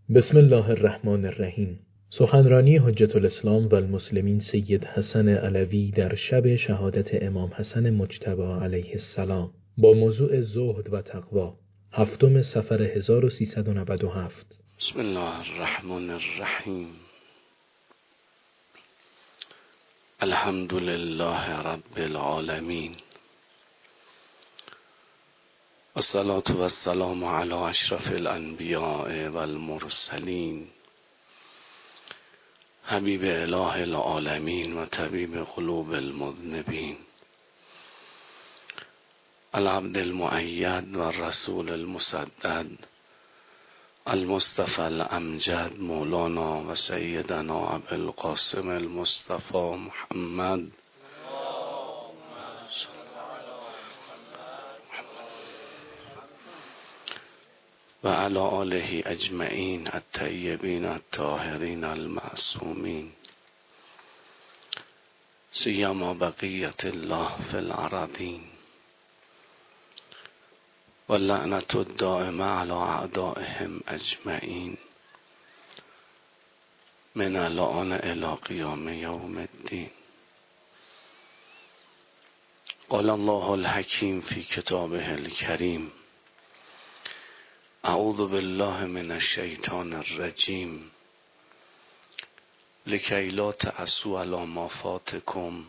بسم الله الرحمن الرحیم. سخنرانی حجة الاسلام و المسلمین سید حسن علوی در شب شهادت امام حسن مجتبی علیه السلام با موضوع زهد و تقوا، 7 صفر 1397. بسم الله الرحمن الرحیم. الحمد لله رب العالمین، الصلاة والسلام علی اشرف الانبیاء والمرسلین، حبیب اله العالمین و طبیب قلوب المذنبین، العبد المؤید و الرسول المسدد، المصطفى الامجد، مولانا و سیدنا ابوالقاسم المصطفى محمد و علی آله اجمعین الطیبین الطاهرین المعصومین، سیما بقیت الله فی الارضین، و لعنت الدائمه علی اعدائهم اجمعین من الان الی قیام یوم الدین. قال الله الحکیم فی کتابه الکریم: اعوذ بالله من الشیطان الرجیم، لکی لا تعصوا علی ما فاتکم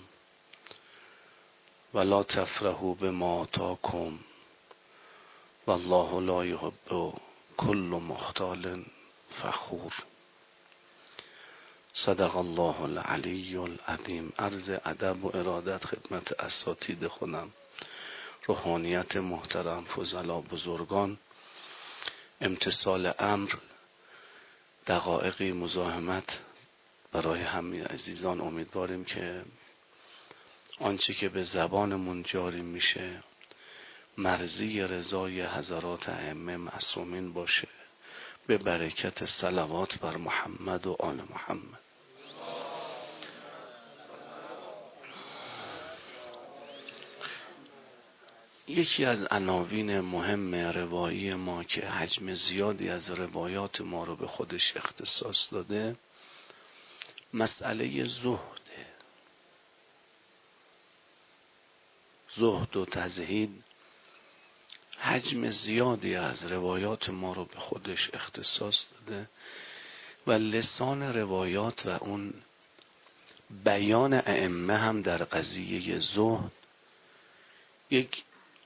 ولا تفرحوا بما آتاکم والله لا یحب کل مختال فخور. صدق الله العلی العظیم. عرض ادب و ارادت خدمت اساتید خودم، روحانیت محترم، فضلا، بزرگان. امتثال امر، دقایقی مزاحمت برای همه عزیزان. امیدواریم که آنچه که به زبانمون جاری میشه مرضی رضای حضرات ائمه معصومین باشه، به برکت صلوات بر محمد و آل محمد. یکی از عناوین مهم روایی ما که حجم زیادی از روایات ما رو به خودش اختصاص داده، مسئله زهده. زهد و تزهید حجم زیادی از روایات ما رو به خودش اختصاص داده و لسان روایات و اون بیان ائمه هم در قضیه زهد یک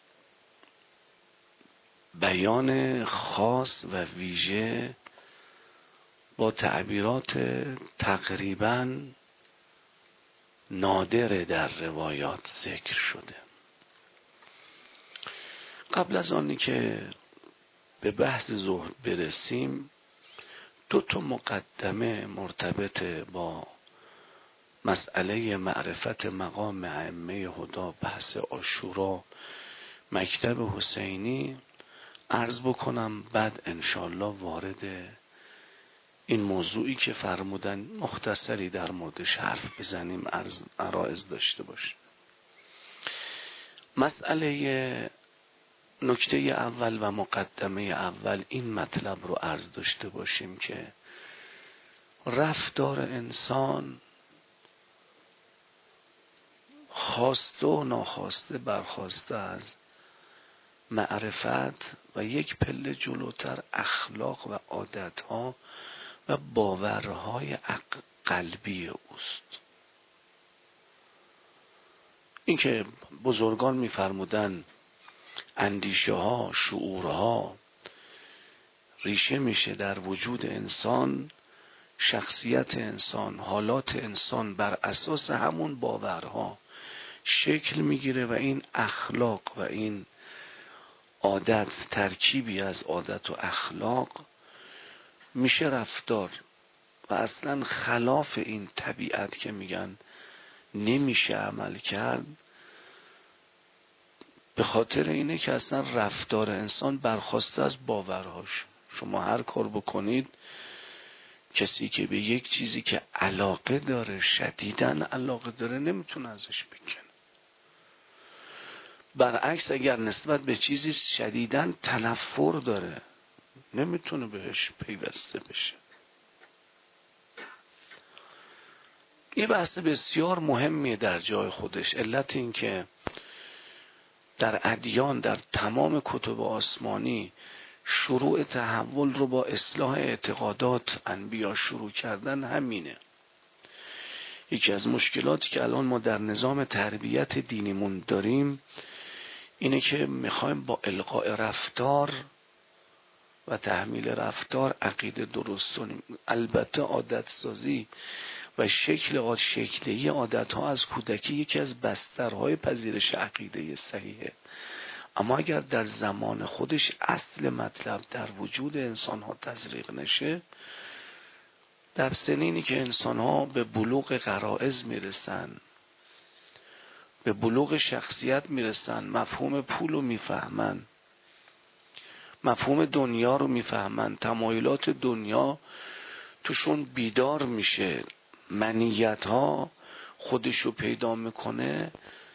بیان خاص و ویژه با تعبیرات تقریباً نادر در روایات ذکر شده. قبل از آنی که به بحث زهد برسیم، 2 مقدمه مرتبط با مسئله معرفت مقام ائمه هدی، بحث عاشورا، مکتب حسینی عرض بکنم، بعد انشالله وارد این موضوعی که فرمودن مختصری در موردش حرف بزنیم، عرایض داشته باشیم. مسئله نکته اول و مقدمه اول این مطلب رو عرض داشته باشیم که رفتار انسان خواسته و ناخواسته برخواسته از معرفت و یک پله جلوتر اخلاق و عادتها و باورهای قلبی اوست. این که بزرگان می‌فرمودن اندیشه ها، شعورها ریشه میشه در وجود انسان، شخصیت انسان، حالات انسان بر اساس همون باورها شکل میگیره و این اخلاق و این عادت، ترکیبی از عادت و اخلاق میشه رفتار و اصلا خلاف این طبیعت که میگن نمیشه عمل کرد، به خاطر اینه که اصلا رفتار انسان برخواسته از باورهاش. شما هر کار بکنید، کسی که به یک چیزی که علاقه داره، شدیداً علاقه داره، نمیتونه ازش بکنه. برعکس اگر نسبت به چیزی شدیداً تنفر داره، نمیتونه بهش پیوسته بشه. این بحث بسیار مهمیه در جای خودش. علت این که در ادیان، در تمام کتب آسمانی شروع تحول رو با اصلاح اعتقادات انبیا شروع کردن همینه. یکی از مشکلاتی که الان ما در نظام تربیت دینیمون داریم اینه که میخوایم با القاء رفتار و تحمیل رفتار عقیده درست کنیم. البته عادت سازی و شکلی عادت ها از کودکی یکی از بسترهای پذیرش عقیده صحیحه، اما اگر در زمان خودش اصل مطلب در وجود انسان ها تزریق نشه، در سنینی که انسان ها به بلوغ غرائز میرسن، به بلوغ شخصیت میرسن، مفهوم پول رو میفهمن، مفهوم دنیا رو میفهمن، تمایلات دنیا توشون بیدار میشه، منیت ها خودشو پیدا میکنه.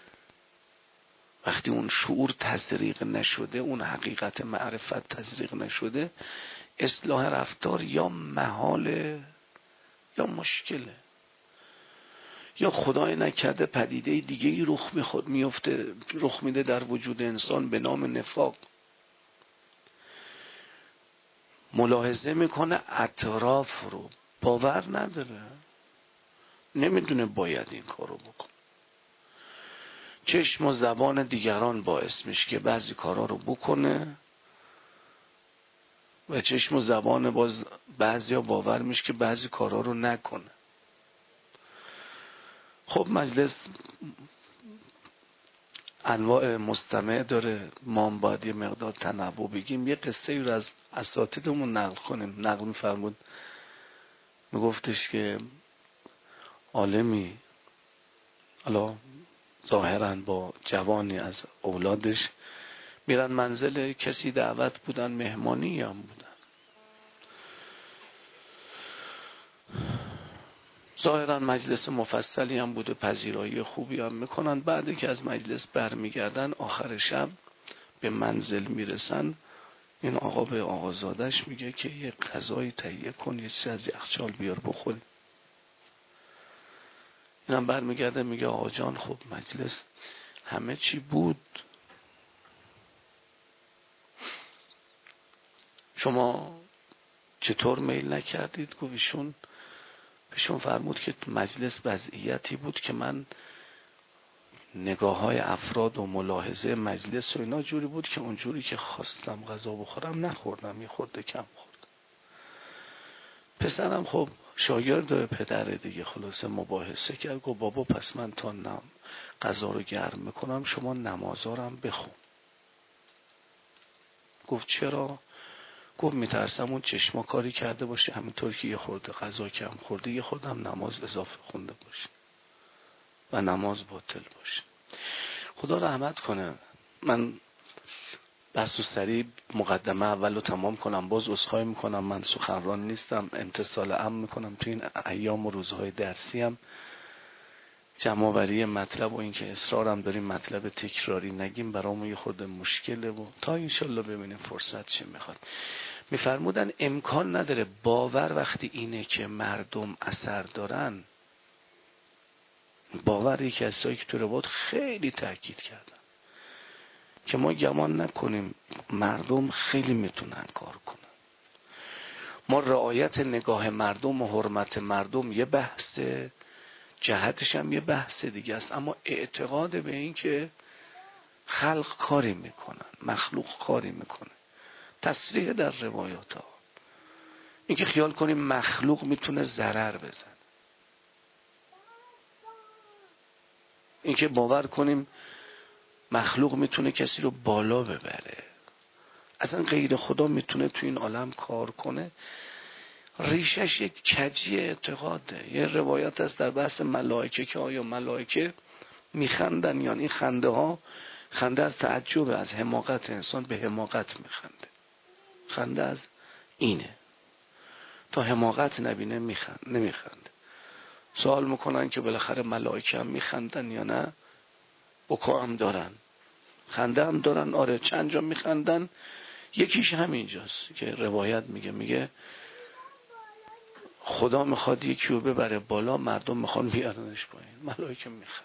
وقتی اون شعور تزریق نشده، اون حقیقت معرفت تزریق نشده، اصلاح رفتار یا محاله یا مشکله، یا خدای نکرده پدیده دیگه‌ای رخ میده در وجود انسان به نام نفاق. ملاحظه میکنه اطراف رو، باور نداره، نمیدونه باید این کارو بکنه. چشم و زبان دیگران باعث میشه که بعضی کارا رو بکنه و چشم و زبان بعضیا باور میشه که بعضی کارا رو نکنه. خب مجلس انواع مستمع داره، ما باید یه مقدار تنوع بگیم. یه قصه ای رو از اساتیدمون نقل کنیم. نقل می‌فرمود، میگفتش که عالمی، حالا ظاهراً با جوانی از اولادش، میرن منزل کسی دعوت بودن، مهمانی هم بودن، ظاهراً مجلس مفصلی هم بوده، پذیرایی خوبی هم میکنن. بعد که از مجلس برمیگردن، آخر شب به منزل میرسن، این آقا به آقازادش میگه که یه غذایی تهیه کن، یه چیزی از یخچال بیار بخوریم. اینم برمیگرده میگه آقا جان خب مجلس همه چی بود، شما چطور میل نکردید؟ گفت ایشون فرمود که مجلس وضعیتی بود که من نگاه های افراد و ملاحظه مجلس و اینا جوری بود که اونجوری که خواستم غذا بخورم نخوردم، یه خورده کم خوردم. پسرم خب شاگرد پدر دیگه، خلاصه مباحثه کرد، گفت بابا پس من تا غذا رو گرم میکنم شما نمازارم بخون. گفت چرا؟ گفت میترسم اون چشما کاری کرده باشه همینطور که یه خورده غذا کم خورده یه خوردم نماز اضافه خونده باشه و نماز باطل باشه. خدا رحمت کنه. من بس و سریع مقدمه اول رو تمام کنم، باز عذرخواهی میکنم، من سخنران نیستم، امتثال امر میکنم. تو این ایام و روزهای درسی هم جمع‌آوری مطلب و این که اصرارم داریم مطلب تکراری نگیم برامون یه خورده مشکله و تا انشالله ببینیم فرصت چه میخواد. میفرمودن امکان نداره باور وقتی اینه که مردم اثر دارن، باوری که کسایی که تو روایت خیلی تاکید کردن که ما گمان نکنیم مردم خیلی میتونن کار کنن. ما رعایت نگاه مردم و حرمت مردم یه بحثه، جهتش هم یه بحث دیگه است، اما اعتقاد به این که خلق کاری میکنن، مخلوق کاری میکنه، تصریح در روایات ها. این که خیال کنیم مخلوق میتونه ضرر بزن، این که باور کنیم مخلوق میتونه کسی رو بالا ببره، اصلا غیر خدا میتونه تو این عالم کار کنه، ریشش یک کجی اعتقاده. یه روایت است در بحث ملائکه که آیا ملائکه میخندن یا این خنده ها خنده از تعجب، از حماقت، انسان به حماقت میخنده، خنده از اینه، تا حماقت نبینه نمیخنده. سوال میکنن که بالاخره ملائکه هم میخندن یا نه؟ بکا هم دارن، خنده هم دارن. آره چند جا میخندن، یکیش همینجاست که روایت میگه خدا میخواد یکی رو ببره بالا، مردم میخوان بیارنش پایین، ملائکه میخوان.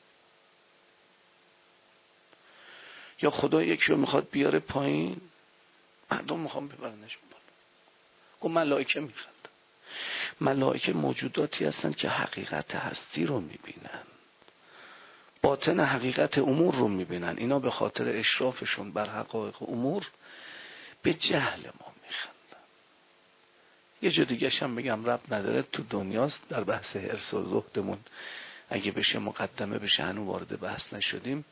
یا خدا یکی رو میخواد بیاره پایین، مردم میخوان ببرنش بالا. گفت ملائکه میخوان. ملائکه موجوداتی هستند که حقیقت هستی رو میبینن، باطن حقیقت امور رو میبینن. اینا به خاطر اشرافشون بر حقایق امور به جهل ما میخندن. یه جا دیگه هم بگم رب نداره، تو دنیاست، در بحث حرص و زهدمون اگه بشه مقدمه بشه، هنوز وارد بحث نشدیم.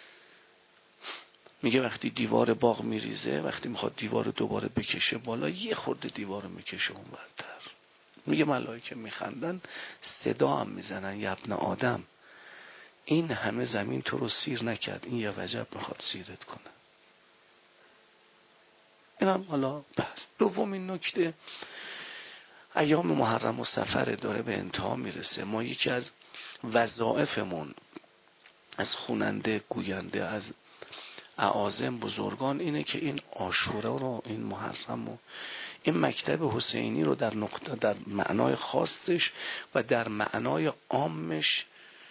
میگه وقتی دیوار باغ میریزه، وقتی میخواد دیوار دوباره بکشه بالا، یه خورده دیوار میکشه اون برتر. میگه ملائکه میخندن، صدا هم میزنن، یا ابن آدم این همه زمین تو رو سیر نکرد، این یه وجب میخواد سیرت کنه. این هم حالا پس. دومین نکته، ایام محرم و سفر داره به انتها میرسه. ما یکی از وظایفمون از خوننده، گوینده، از اعاظم بزرگان اینه که این عاشورا رو، این محرم رو، این مکتب حسینی رو در نقطه، در معنای خاصش و در معنای عامش،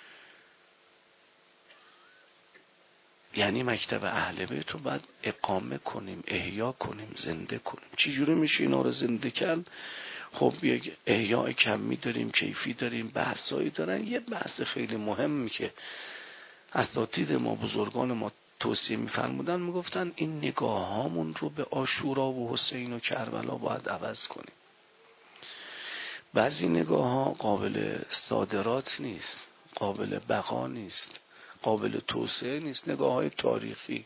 یعنی مکتب اهل بیت رو باید اقامه کنیم، احیا کنیم، زنده کنیم. چی جوری میشه اینا رو زنده کرد؟ خب یک احیاء کمی داریم، کیفی داریم، بحثایی دارن. یه بحث خیلی مهمی که اساتید ما، بزرگان ما توصیه میفرمودن، میگفتن این نگاه هامون رو به عاشورا و حسین و کربلا باید عوض کنیم. بعضی نگاه ها قابل صادرات نیست، قابل بقا نیست، قابل توسعه نیست. نگاه های تاریخی.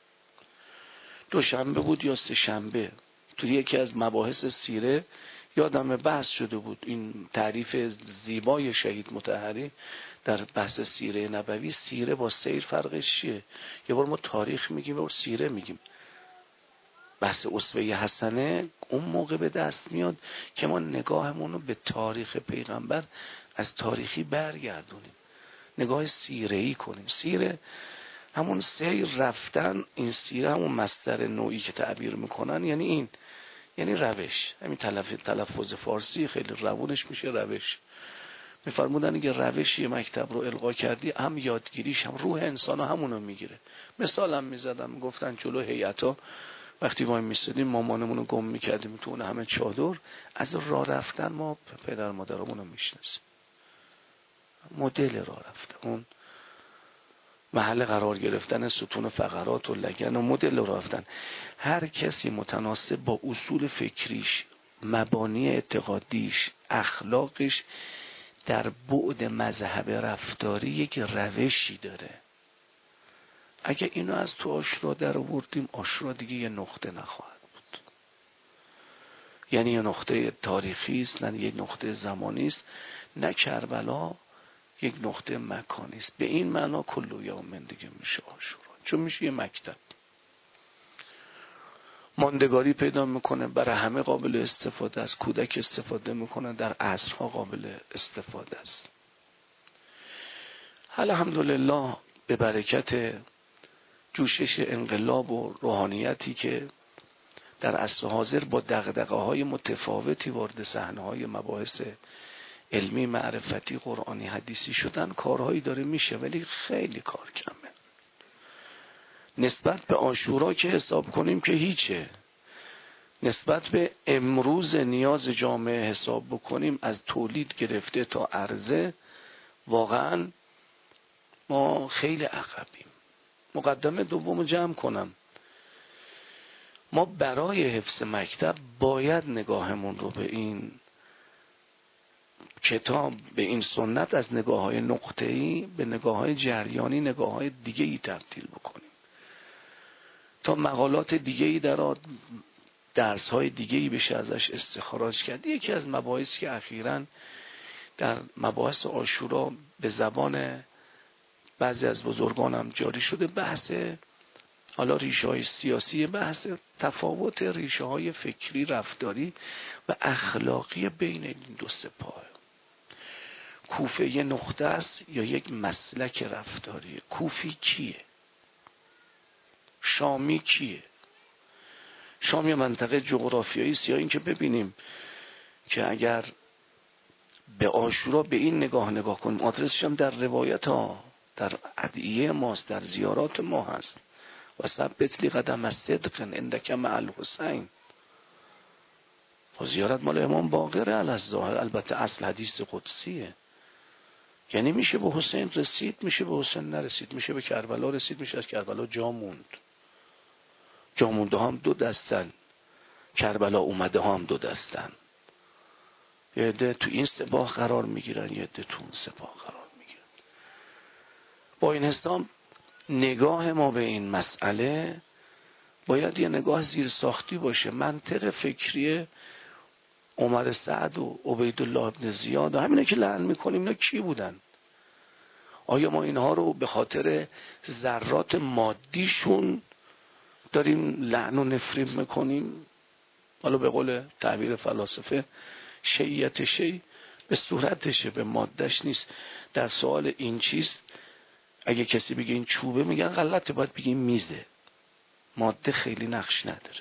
دوشنبه بود یا سه شنبه، تو یکی از مباحث سیره یادم بحث شده بود، این تعریف زیبای شهید مطهری در بحث سیره نبوی. سیره با سیر فرقش چیه؟ یه بار ما تاریخ میگیم، یه بار سیره میگیم. بحث اسوه حسنه اون موقع به دست میاد که ما نگاهمون رو به تاریخ پیغمبر از تاریخی برگردونیم، نگاه سیره‌ای کنیم. سیره همون سیر رفتن، این سیره همون مصدر نوعی که تعبیر میکنن، یعنی این، یعنی روش. همین تلفظ فارسی خیلی روونش میشه روش. میفرمودن اگه روش یه مکتب رو القا کردی، هم یادگیریش هم روح انسان همونو میگیره. مثال هم میزدم، میگفتن جلو هیئتا وقتی وای میستدیم مامانمون رو گم میکردیم تو اون همه چادر، از راه رفتن ما پدر مادرمون رو میشناسیم، مدل راه رفتن، اون محل قرار گرفتن ستون فقرات و لگن و مدل راه رفتن. هر کسی متناسب با اصول فکریش، مبانی اعتقادیش، اخلاقش، در بعد مذهب رفتاری یک روشی داره. اگه اینو از تو عاشورا در آوردیم، عاشورا دیگه یه نقطه نخواهد بود، یعنی یه نقطه تاریخی است، نه یه نقطه زمانی است، نه کربلا یک نقطه مکانی است. به این معنا کل یوم دیگه میشه عاشورا، چون میشه یه مکتب، ماندگاری پیدا میکنه، برای همه قابل استفاده است، کودک استفاده میکنه، در عصرها قابل استفاده است. الحمدلله به برکت جوشش انقلاب و روحانیتی که در عصر حاضر با دغدغه‌های متفاوتی وارد صحنه‌های مباحث علمی، معرفتی، قرآنی، حدیثی شدن، کارهایی داره میشه، ولی خیلی کار کمه. نسبت به عاشورا که حساب کنیم که هیچه، نسبت به امروز نیاز جامعه حساب بکنیم، از تولید گرفته تا عرضه، واقعا ما خیلی عقبیم. مقدمه دومو جمع کنم، ما برای حفظ مکتب باید نگاهمون رو به این کتاب، به این سنت، از نگاه‌های نقطه‌ای به نگاه‌های جریانی، نگاه‌های دیگه‌ای تبدیل بکنیم، تا مقالات دیگه‌ای درس‌های دیگه‌ای بشه ازش استخراج کرد. یکی از مباحثی که اخیراً در مباحث عاشورا به زبان بعضی از بزرگانم جاری شده، بحث حالا ریشه‌های سیاسی، بحث تفاوت ریشه‌های فکری، رفتاری و اخلاقی بین این دو سپاه. کوفه یه نقطه است یا یک مسلک رفتاریه؟ کوفی کیه؟ شامی کیه؟ شام یه منطقه جغرافیایی است، یا این که ببینیم که اگر به عاشورا به این نگاه کنیم. آدرسش هم در روایت ها، در ادعیه ماست، در زیارات ما هست. و ثبت لی قدم صدق عندک مع الحسین. و زیارت مال امام باقر علی الظاهر، البته اصل حدیث قدسیه. یعنی میشه به حسین رسید، میشه به حسین نرسید، میشه به کربلا رسید، میشه از کربلا جا موند. جا مونده هم دو دستن، کربلا اومده هم دو دستن. یه عده تو این سپاه قرار میگیرن، یه عده تو اون سپاه قرار میگیرن. با این حساب نگاه ما به این مسئله باید یه نگاه زیر ساختی باشه. منطق فکری عمر سعد و عبیدالله ابن زیاد و همینه که لعن میکنیم، اینا کی بودن؟ آیا ما اینها رو به خاطر ذرات مادیشون داریم لعن و نفرین میکنیم؟ حالا به قول تعبیر فلاسفه شیعت شیع به صورتشه، به مادهش نیست. در سوال این چیز اگه کسی بگه این چوبه، میگن غلطه، باید بگیم میزه. ماده خیلی نقش نداره.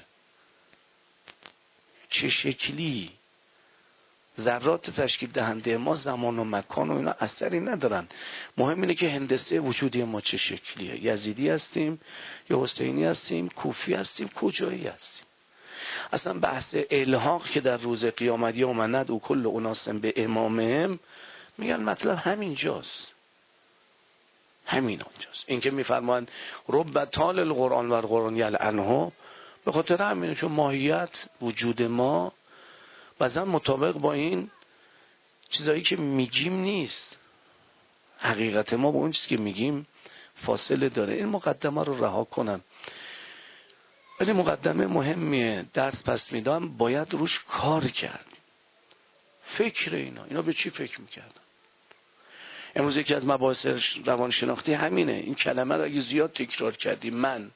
چه شکلی؟ ذرات تشکیل دهنده ما زمان و مکان و اینا اثری ندارن. مهم اینه که هندسه وجودی ما چه شکلیه. یزیدی هستیم یا حسینی هستیم، کوفی هستیم، کجایی هستیم. اصلا بحث الحاق که در روز قیامت یوم ندعو کل اناس به امامهم، میگن مطلب همینجاست. همین آنجاست. این که میفرمان رب تال القرآن و القرآن یلعنه، به خاطر همینه، چون ماهیت وجود ما بعضا مطابق با این چیزایی که میگیم نیست. حقیقت ما با اون چیزی که میگیم فاصله داره. این مقدمه رو رها کنم. ولی مقدمه مهمیه. درس پس میدم، باید روش کار کرد. فکر اینا به چی فکر میکردن؟ امروز یکی از مباحث روانشناختی همینه. این کلمه رو اگه زیاد تکرار کردی، من،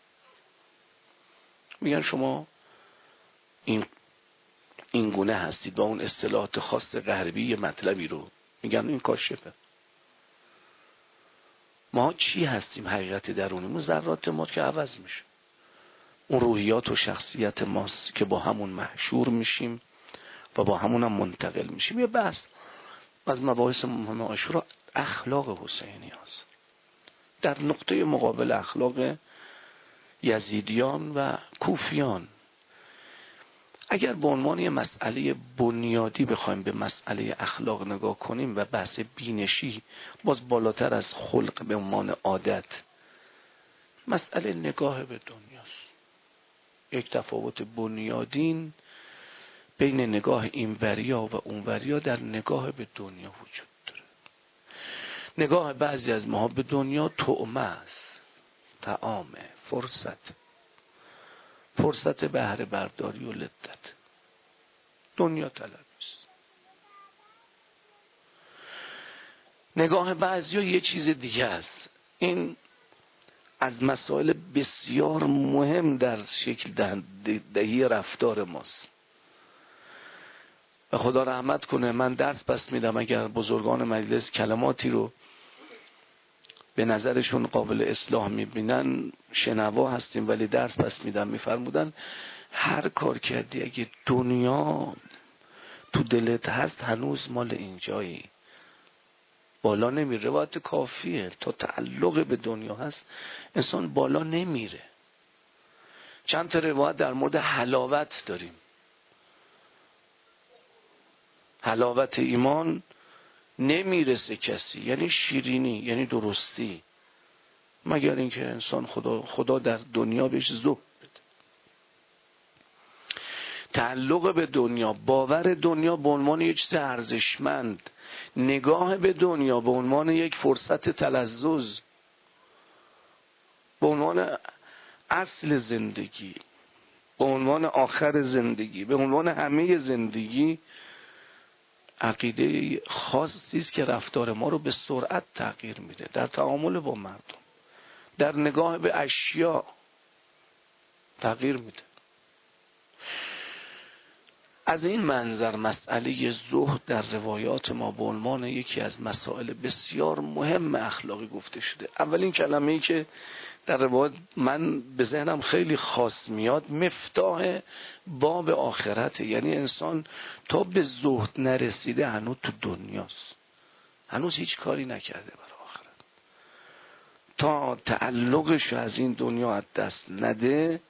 میگن شما این گونه هستید. با اون اصطلاحات خاص غربی یه مطلبی رو میگن این کاشفه. ما چی هستیم؟ حقیقت درونیمون، ذرات ما که عوض میشه. اون روحیات و شخصیت ماست که با همون محشور میشیم و با همون هم منتقل میشیم. یه بحث از مباحث مهم عاشورا اخلاق حسینی هست. در نقطه مقابل اخلاق یزیدیان و کوفیان. اگر به عنوان یه مسئله بنیادی بخوایم به مسئله اخلاق نگاه کنیم و بحث بینشی باز بالاتر از خلق به عنوان عادت، مسئله نگاه به دنیاست. یک تفاوت بنیادین بین نگاه اینوریا و اونوریا در نگاه به دنیا وجود داره. نگاه بعضی از ما به دنیا طعمه است، طعامه، فرصت بهره برداری و لذت. دنیا طلب است. نگاه بعضیا یه چیز دیگه است. این از مسائل بسیار مهم در شکل دهی رفتار ماست. و خدا رحمت کنه، من درس پس میدم، اگر بزرگان مجلس کلماتی رو به نظرشون قابل اصلاح میبینن، شنوا هستیم ولی درس پس میدم، میفرمودن هر کار کردی اگه دنیا تو دلت هست هنوز مال اینجایی، بالا نمیره. روایت کافیه، تا تعلق به دنیا هست انسان بالا نمیره. چند تا روایت در مورد حلاوت داریم. حلاوت ایمان نمیرسه کسی، یعنی شیرینی، یعنی درستی، مگر اینکه انسان خدا در دنیا بهش ذوق بده. تعلق به دنیا، باور دنیا به عنوان یک چیز ارزشمند، نگاه به دنیا به عنوان یک فرصت تلذذ، به عنوان اصل زندگی، به عنوان آخر زندگی، به عنوان همه زندگی، عقیده خاصی است که رفتار ما رو به سرعت تغییر میده. در تعامل با مردم، در نگاه به اشیا تغییر میده. از این منظر مسئله زهد در روایات ما به عنوان یکی از مسائل بسیار مهم اخلاقی گفته شده. اولین کلمه‌ای که در روایات من به ذهنم خیلی خاص میاد مفتاح باب آخرته. یعنی انسان تا به زهد نرسیده هنوز تو دنیاست، هنوز هیچ کاری نکرده برای آخرت. تا تعلقش از این دنیا از دست نده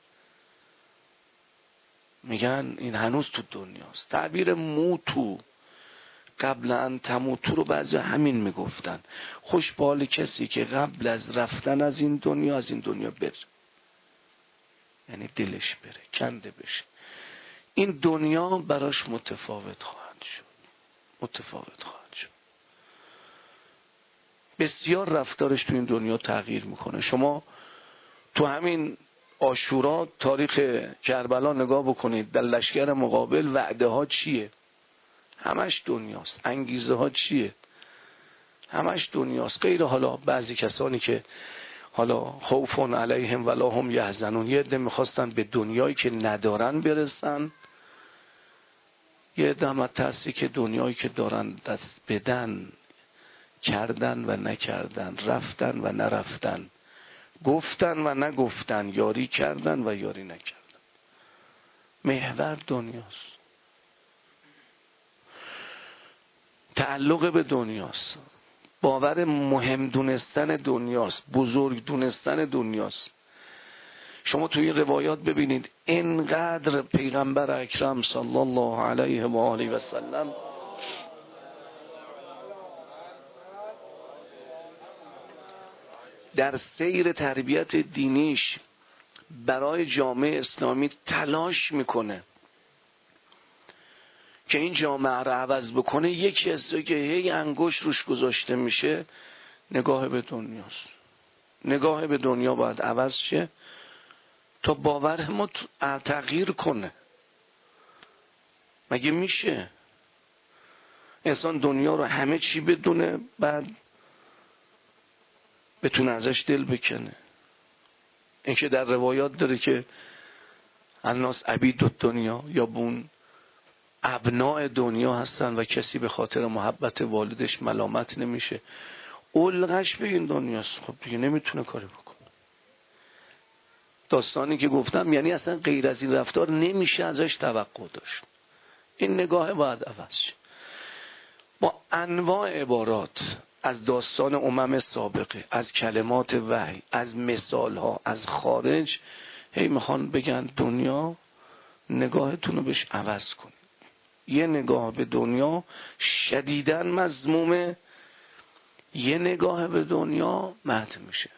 میگن این هنوز تو دنیاست. تعبیر موتو قبل ان تموتو رو بعضی همین میگفتن. خوش به حال کسی که قبل از رفتن از این دنیا بره، یعنی دلش بره، کنده بشه. این دنیا براش متفاوت خواهد شد. بسیار رفتارش تو این دنیا تغییر میکنه. شما تو همین عاشورا تاریخ کربلا نگاه بکنید، در لشکر مقابل وعده ها چیه؟ همش دنیاست. انگیزه ها چیه؟ همش دنیاست. غیر حالا بعضی کسانی که حالا خوف علیهم ولا هم یحزنون، یه عده میخواستن به دنیایی که ندارن برسن، یه عده هم تأسی که دنیایی که دارن دست بدن، کردن و نکردن، رفتن و نرفتن، گفتن و نگفتن، یاری کردن و یاری نکردن. محور دنیاست، تعلق به دنیاست، باور مهم دونستن دنیاست، بزرگ دونستن دنیاست. شما توی این روایات ببینید اینقدر پیغمبر اکرم صلی الله علیه و آله و سلم در سیر تربیت دینیش برای جامعه اسلامی تلاش میکنه که این جامعه رو عوض بکنه. یکی از که هی انگشت روش گذاشته میشه نگاه به دنیاست. نگاه به دنیا باید عوض شه تا باور ما تغییر کنه. مگه میشه انسان دنیا رو همه چی بدونه بعد بتونه ازش دل بکنه؟ این که در روایات داره که الناس عبید دنیا، یا بون ابناء دنیا هستن و کسی به خاطر محبت والدش ملامت نمیشه. اولغش به این دنیاست. خب دیگه نمیتونه کاری بکنه. داستانی که گفتم یعنی اصلا غیر از این رفتار نمیشه ازش توقع داشت. این نگاه باید عوض شه. با انواع عبارات از داستان امم سابقه، از کلمات وحی، از مثال ها از خارج، هی میخوان بگن دنیا نگاهتون رو بهش عوض کنید. یه نگاه به دنیا شدیداً مذمومه، یه نگاه به دنیا مدح میشه.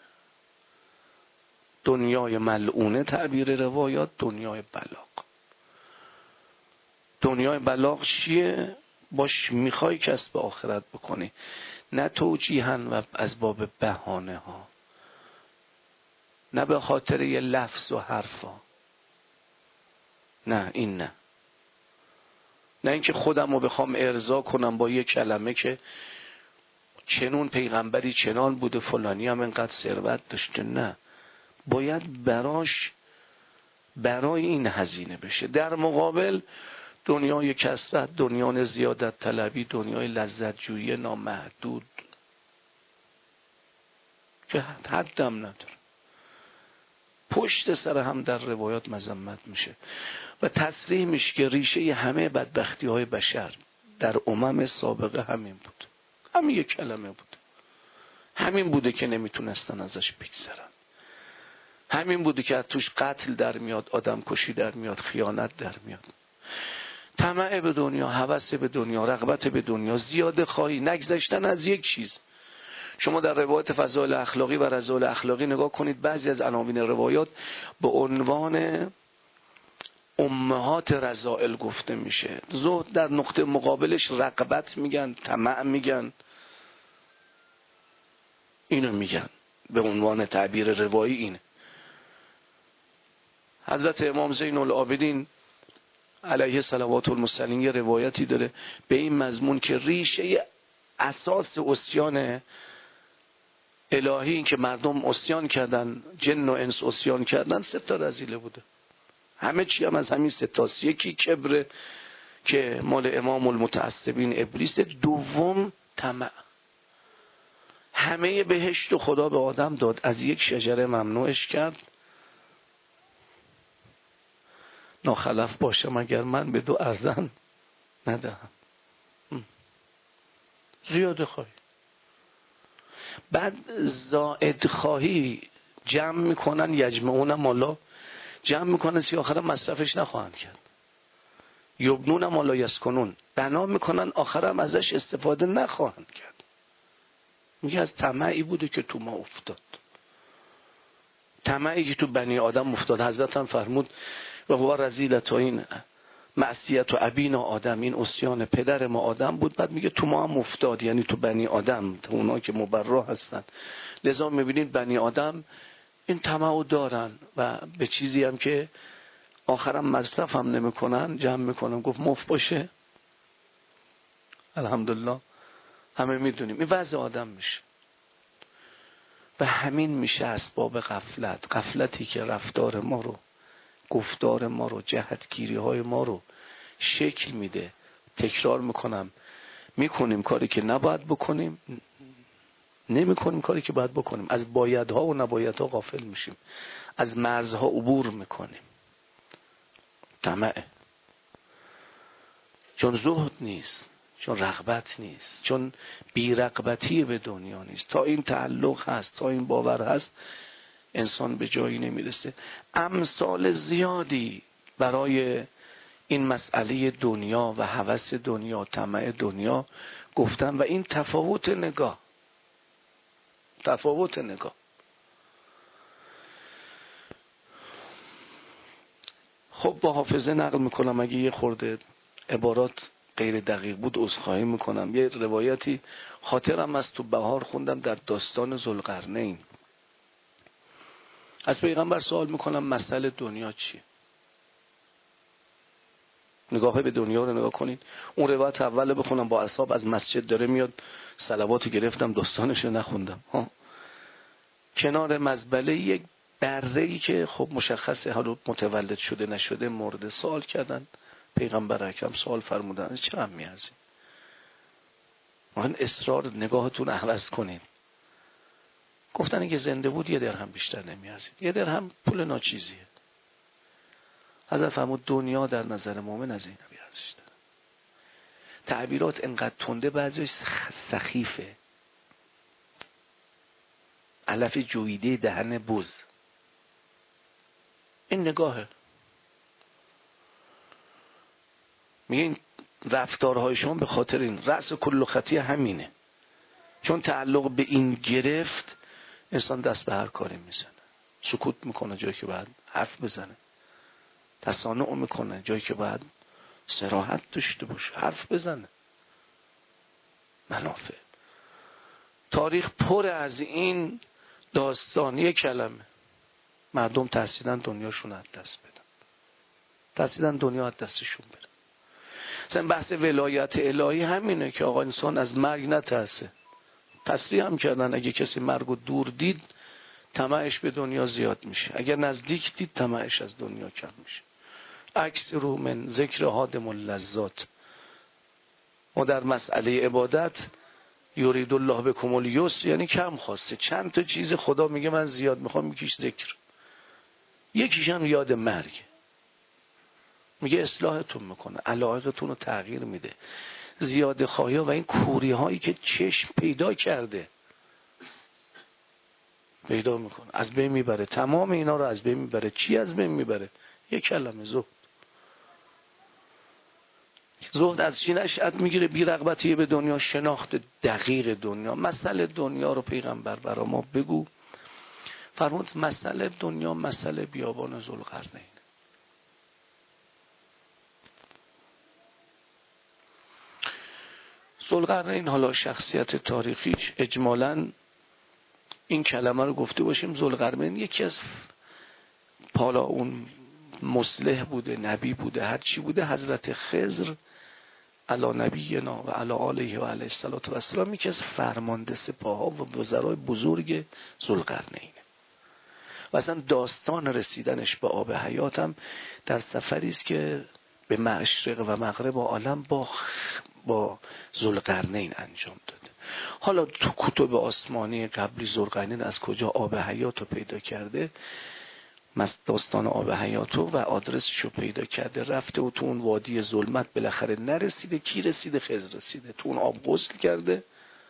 دنیای ملعونه تعبیر روایات دنیای بلاغ. دنیای بلاغ چیه؟ باش میخوای کسب آخرت بکنی، نه توجیهن و از باب بهانه ها، نه به خاطر یه لفظ و حرفا. نه این نه اینکه خودم رو بخوام ارضا کنم با یه کلمه که چنون پیغمبری چنان بوده، فلانی هم اینقدر ثروت داشته. نه، باید برای این هزینه بشه. در مقابل دنیای کثرت، دنیای زیادت طلبی، دنیای لذت جویی نامحدود که حدم نداره، پشت سر هم در روایات مذمت میشه و تصریح میشه که ریشه همه بدبختی های بشر در امم سابقه همین بود. همین یک کلمه بود. همین بوده که نمیتونستن ازش بگذرن. همین بوده که از توش قتل در میاد، آدم کشی در میاد، خیانت در میاد. طمع به دنیا، هوس به دنیا، رغبت به دنیا، زیاده خواهی، نگذشتن از یک چیز. شما در روایت فضائل اخلاقی و رذائل اخلاقی نگاه کنید، بعضی از عناوین روایات به عنوان امهات رذائل گفته میشه. زهد در نقطه مقابلش رغبت میگن، طمع میگن، اینو میگن به عنوان تعبیر روایی. اینه حضرت امام زین العابدین علیه صلوات المرسلین یه روایتی داره به این مضمون که ریشه اساس عصیان الهی، این که مردم عصیان کردن، جن و انس عصیان کردن، 3 رذیله بوده. همه چی هم از همین 3 تاست. یکی کبر، که مال امام المتعصبین ابلیس. دوم طمع. همه بهشت و خدا به آدم داد، از یک شجره ممنوعش کرد. ناخلف باشم اگر من به دو ارزن ندهم. زیاده خواهی، بعد زائد خواهی جمع میکنن، یجمعون مالا، جمع میکنن سی آخر مصرفش نخواهند کرد. یبنون مالا یسکنون، بنا میکنن آخرم ازش استفاده نخواهند کرد. میگه از طمعی بوده که تو ما افتاد، طمعی که تو بنی آدم افتاد. حضرت هم فرمود و هو رذیلت، این معصیت و ابینا آدم، این عصیان پدر ما آدم بود. بعد میگه تو ما هم افتاد، یعنی تو بنی آدم، تو اونا که مبرا هستن. لذا میبینید بنی آدم این طمعو دارن و به چیزی هم که آخرم مصرف هم نمیکنن جمع میکنن. گفت مفت باشه. الحمدلله همه میدونیم این وضع آدم میشه و همین میشه اسباب غفلت. غفلتی که رفتار ما رو، گفتار ما رو، جهتگیری های ما رو شکل میده. تکرار میکنم، میکنیم کاری که نباید بکنیم، نمیکنیم کاری که باید بکنیم. از بایدها و نبایدها غافل میشیم، از مرزها عبور میکنیم. طمع، چون زهد نیست، چون رغبت نیست، چون بی‌رغبتی به دنیا نیست. تا این تعلق هست، تا این باور هست، انسان به جایی نمیرسه. امثال زیادی برای این مسئله دنیا و هوس دنیا، طمع دنیا گفتن و این تفاوت نگاه. خب با حافظه نقل میکنم، اگه یه خورده عبارات غیر دقیق بود عذرخواهی میکنم. یه روایتی خاطرم از تو بهار خوندم در داستان ذوالقرنین. از پیغمبر سوال میکنم مسئله دنیا چیه؟ نگاه به دنیا رو نگاه کنین. اون روایت اول بخونم با اصحاب، از مسجد داره میاد، صلواتو گرفتم داستانشو نخوندم. کنار مزبله یک بره‌ای که خب مشخصه حالا متولد شده نشده مرده. سوال کردن پیغمبر اکرم، سوال فرمودن چرا میارزین؟ من اصرار نگاهتون عوض کنین. گفتن که زنده بود 1 درهم بیشتر نمیارزید. 1 درهم پول ناچیزیه. حضرت فرمود دنیا در نظر مومن از این ارزش داره. تعبیرات انقدر تنده، بعضیش سخیفه، علف جویده دهن بز. این نگاهه. میگه این رفتارهای شما به خاطر این رأس کل خطیه همینه. چون تعلق به این گرفت، انسان دست به هر کاری میزنه، سکوت میکنه جایی که باید حرف بزنه، تصانع میکنه جایی که باید صراحت داشته باشه، حرف بزنه. منافع. تاریخ پر از این داستانی کلمه. مردم ترسیدن دنیاشون از دست بدن، ترسیدن دنیا از دستشون بره. مثلا بحث ولایت الهی همینه که آقا انسان از مرگ نترسه. تصریح هم کردن اگه کسی مرگو دور دید طمعش به دنیا زیاد میشه، اگر نزدیک دید طمعش از دنیا کم میشه. عکس رو من ذکر هادم اللذات. ما در مسئله عبادت یرید الله بکم الیسر، یعنی کم خواسته. چند تا چیز خدا میگه من زیاد میخوام، یکیش ذکر، یکیش هم یاد مرگ. میگه اصلاحتون میکنه، علایقتون رو تغییر میده. زیاد خواهی و این کوری هایی که چشم پیدا کرده پیدا میکنه، از بین میبره. تمام اینا رو از بین میبره. چی از بین میبره؟ یک کلمه: زهد. زهد از چی نشأت میگیره؟ بی‌رغبتی به دنیا، شناخت دقیق دنیا. مسئله دنیا رو پیغمبر برا ما بگو. فرمود مسئله دنیا مسئله بیابان ذوالقرنین. ذوالقرنین حالا شخصیت تاریخیش اجمالاً این کلمه رو گفته باشیم. ذوالقرنین یکی از حالا اون مصلح بوده، نبی بوده، هر چی بوده. حضرت خضر علی نبینا و علی آله و علیه السلام یکی از فرمانده سپاها و وزرای بزرگ ذوالقرنین. و اصلا داستان رسیدنش به آب حیات هم در سفری است که به مشرق و مغرب عالم با ذوالقرنین انجام داده. حالا تو کتب آسمانی قبلی ذوالقرنین از کجا آب حیات رو پیدا کرده، داستان آب حیات و آدرسش رو پیدا کرده، رفته و تو اون وادی ظلمت بالاخره نرسیده. کی رسیده؟ خضر رسیده. تو اون آب غسل کرده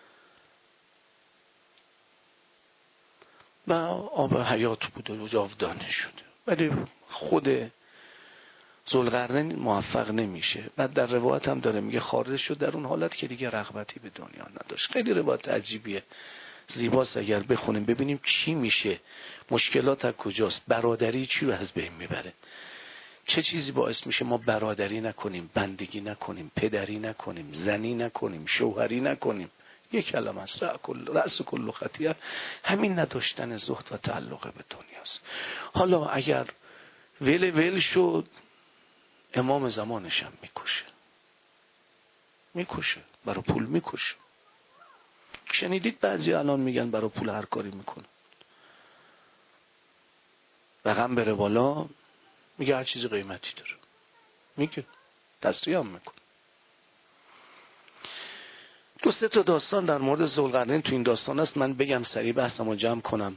و آب حیات بوده و جاودانه شده. ولی خود ذوالقرنین موفق نمیشه. بعد در روایت هم داره میگه خارج شد در اون حالت که دیگه رغبتی به دنیا نداشت. خیلی روایت عجیبیه، زیباست اگر بخونیم ببینیم چی میشه، مشکلات از کجاست، برادری چی رو از بین میبره، چه چیزی باعث میشه ما برادری نکنیم، بندگی نکنیم، پدری نکنیم، زنی نکنیم، شوهری نکنیم. یک کلمه است، رأس کل خطیه همین نداشتن زهد و تعلق به دنیاست. حالا اگر ول شد، امام زمانش هم میکشه، برای پول میکشه. شنیدید بعضی الان میگن برای پول هر کاری میکنه، رقم بره بالا میگه هر چیزی قیمتی داره، میگه تصریح هم میکنه. 2-3 تا داستان در مورد ذوالقرنین تو این داستان است. من بگم سریع بحثمو جمع کنم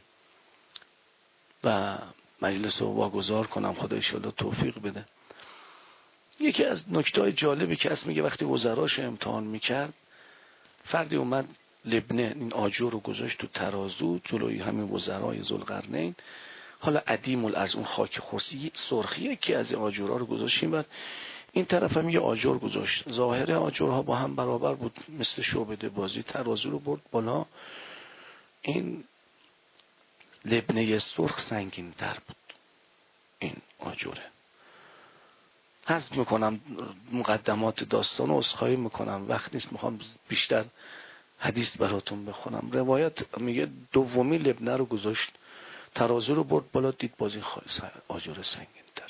و مجلس رو واگذار کنم، خدا انشالله توفیق بده. یکی از نکته‌های جالبی که هست، میگه وقتی وزراش امتحان میکرد، فردی اومد لبنه این آجر رو گذاشت تو ترازو جلوی همین وزرای ذوالقرنین. حالا عدیم الارض، اون خاک خرسی سرخیه که از این آجرها رو گذاشتیم، بعد این طرف هم یه آجر گذاشت. ظاهر آجرها با هم برابر بود، مثل شعبده بازی. ترازو رو برد بالا، این لبنه سرخ سنگین تر بود این آجره. حذف میکنم مقدمات داستان و عذرخواهی میکنم، وقت نیست، میخوام بیشتر حدیث براتون بخونم. روایت میگه دومی لبنه رو گذاشت، ترازو رو برد بالا، دید باز این آجر سنگین تر.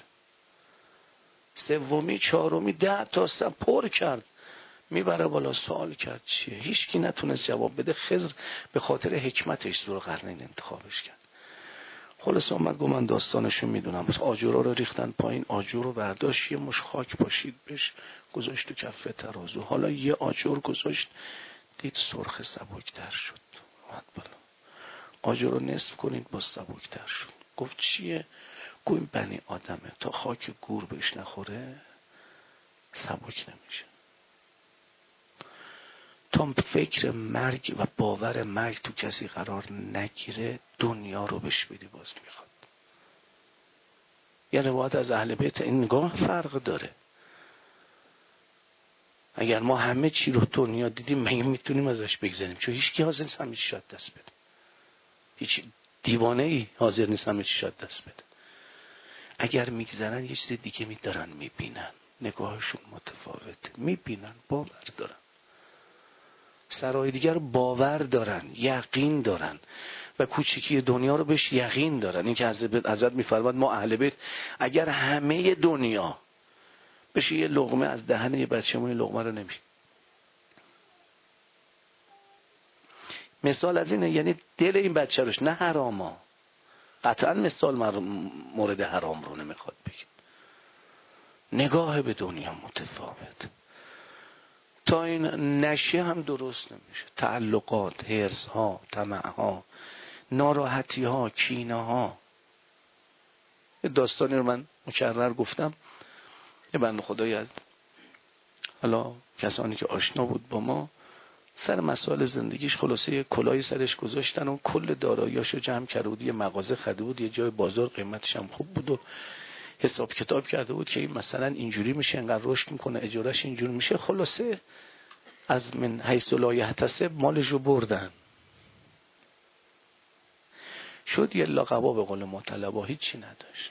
سومی، چهارمی، 10 تا پر کرد، میبره بالا. سوال کرد چیه؟ هیچکی نتونست جواب بده. خضر به خاطر حکمتش ذوالقرنین انتخابش کرد. خلاص اومد گفت من داستانشو میدونم. آجرها رو ریختن پایین، آجر رو برداشت، یه مش خاک پاشید بهش، گذاشت تو کف ترازو. حالا یه آجر گذاشت، دید سرخ سبکتر شد، اومد بالا. آجر رو نصف کنید، باز سبکتر شد. گفت چیه؟ گفت این بنی آدمه، تا خاک گور بهش نخوره سبک نمیشه. تا فکر مرگ و باور مرگ تو کسی قرار نگیره، دنیا رو بهش بدی باز میخواد. یه روایت از اهل بیت این نگاه فرق داره. اگر ما همه چی رو دنیا دیدیم، مگه میتونیم ازش بگذریم؟ چون هیچ کی حاضر نیست همه چی شاید دست بده. هیچ دیوانه ای حاضر نیست همه چی شاید دست بده. اگر میگذرن یه چیز دیگه میدارن، میبینن، نگاهشون متفاوته، میبینن، باور دارن، سرای دیگر باور دارن، یقین دارن و کوچیکی دنیا رو بهش یقین دارن. این که حضرت میفرماد ما اهل بیت اگر همه دنیا بشه یه لقمه از دهن یه بچه‌مون، یه لقمه رو نمیشه. مثال از اینه، یعنی دل این بچه روش، نه حراما، قطعا مثال مورد حرام رو نمیخواد بگید. نگاه به دنیا متفاوت. تا این نشه هم درست نمیشه. تعلقات، حرص ها، طمع ها، ناراحتی ها، کینه ها. داستانی رو من مکرر گفتم. یه بنده خدایی از حالا کسانی که آشنا بود با ما، سر مسائل زندگیش خلاصه کلاهی سرش گذاشتن و کل داراییاشو جمع کرده بود، یه مغازه خریده بود، یه جای بازار قیمتش هم خوب بود و حساب کتاب کرده بود که این مثلا اینجوری میشه، انقدر رشد میکنه، اجارش اینجوری میشه. خلاصه از من حیث لا یحتسب مالش رو بردن. شد یه لاقبا، به قول ما طلبا هیچی نداشت.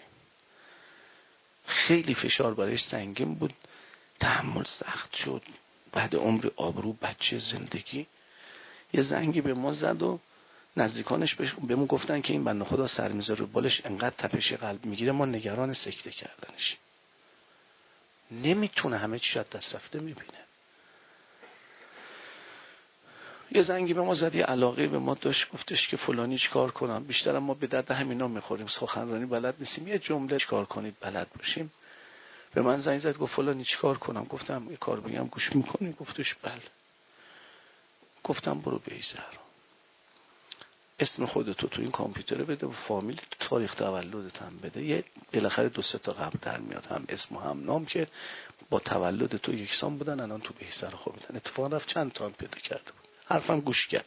خیلی فشار برایش سنگین بود، تحمل سخت شد. بعد عمر آبرو، بچه، زندگی، یه زنگی به ما زد و نزدیکانش بهمون گفتن که این بنده خدا سر میذاره رو بالش، انقدر تپش قلب میگیره، ما نگران سکته کردنش. نمیتونه، همه چی شاید دست رفته میبینه. یه زنگی به ما زد، یه علاقه به ما داشت، گفتش که فلانی چیکار کنم. بیشتر ما به درد همینا میخوریم، سخنرانی بلد نیستیم، یه جمله چیکار کنید بلد باشیم. به من زنگ زد گفت فلانی چیکار کنم؟ گفتم یه کار بگم گوش میکنی؟ گفتش بله. گفتم برو بیزر، اسم خودتو تو این کامپیوتر بده و فامیل تاریخ تولدت هم بده، یه بالاخره 2-3 تا قبل در میاد، هم اسم و هم نام که با تولد تو یکسان بودن، الان تو بهتر خوابیدن. اتفاقا رفت چند تا هم پیدا کرده بود، حرفم گوش کرد.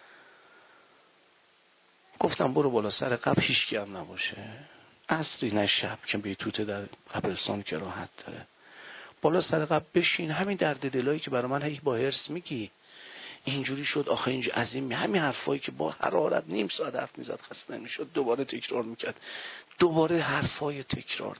گفتم برو بالا سر قبر، هیچکی هم نباشه، عصری نه شب که بیتوته در قبرستان که راحت داره، بالا سر قبر بشین، همین درد دلایی که برای من هیچ با هرس میگی اینجوری شد آخه اینجوری عظیم، همین حرفایی که با حرارت نیم ساعت حرف میزد خسته نمیشد، دوباره تکرار میکرد، دوباره حرفای تکرار.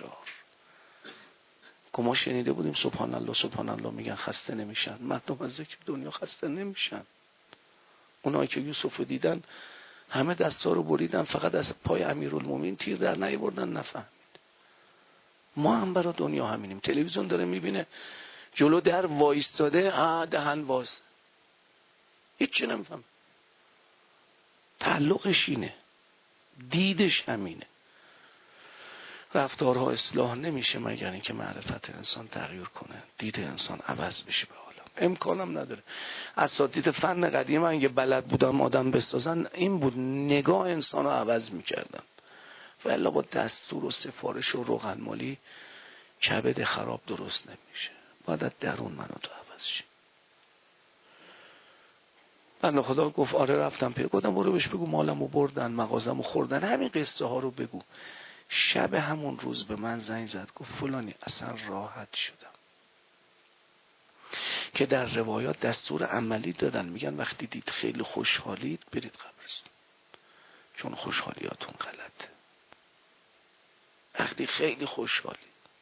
که ما شنیده بودیم سبحان الله سبحان الله میگن خسته نمیشن، مردم از ذکر دنیا خسته نمیشن. اونایی که یوسف رو دیدن همه دستا رو بریدن، فقط از پای امیرالمومنین تیر در نیاوردن، نفهمید. ما هم برای دنیا همینیم، تلویزیون داره میبینه جلو در وایستاده، دهن واز، هیچی نمیفهم، تعلقش اینه، دیدش همینه. رفتارها اصلاح نمیشه مگر اینکه معرفت انسان تغییر کنه، دید انسان عوض بشه به عالم. امکانم نداره. اساتید فن قدیم اگه بلد بودم آدم بسازن این بود، نگاه انسان رو عوض میکردن، ولی با دستور و سفارش و روغن مالی کبد خراب درست نمیشه، باید از درون منو تو عوض شی. بنده خدا گفت آره رفتم پی، گفتم برو بهش بگو مالمو بردن، مغازمو خوردن، همین قصه ها رو بگو. شب همون روز به من زنگ زد گفت فلانی اصلا راحت شدم. که در روایات دستور عملی دادن، میگن وقتی دید خیلی خوشحالید برید قبرستون، چون خوشحالیاتون غلطه. وقتی خیلی خوشحالی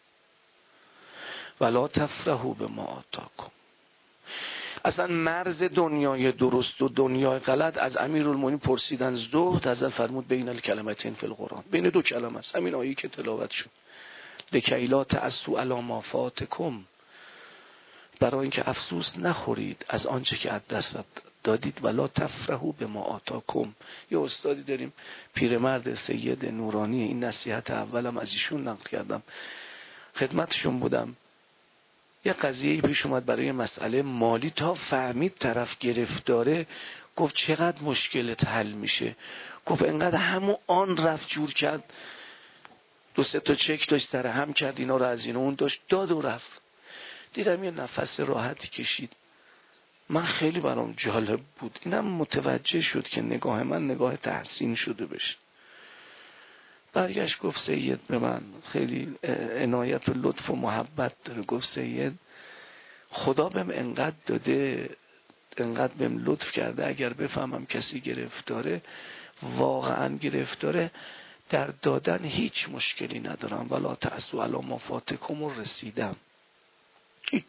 ولا تفرحوا بما آتاکم. اصلا مرز دنیای درست و دنیای غلط از امیرالمومنین پرسیدن، زهد ازل فرمود بین الکلمتین فی القرآن، بین دو کلمه است، همین آیه که تلاوت شد، لکی لا تأسوا علی ما فاتکم، برای اینکه افسوس نخورید از آنچه که از دست دادید، ولا تفرحوا بما آتاکم. یه استادی داریم پیرمرد سید نورانی، این نصیحت اولم از ایشون نقل کردم، خدمتشون بودم، یه قضیه‌ای پیش اومد برای مسئله مالی، تا فهمید طرف گرفتاره گفت چقدر مشکلت حل میشه؟ گفت انقدر همون آن رفت جور کرد، 2-3 تا چک داشت سر هم کرد، اینا رو از این اون داشت داد و رفت. دیدم یه نفس راحتی کشید، من خیلی برام جالب بود، اینم متوجه شد که نگاه من نگاه تحسین شده بشه. برگشت گفت سید به من خیلی عنایت و لطف و محبت داره، گفت سید خدا بهم انقدر داده، انقدر بهم لطف کرده، اگر بفهمم کسی گرفتاره، واقعا گرفتاره، در دادن هیچ مشکلی ندارم، ولا تأسوا علی ما فاتکم، و رسیدم هیچ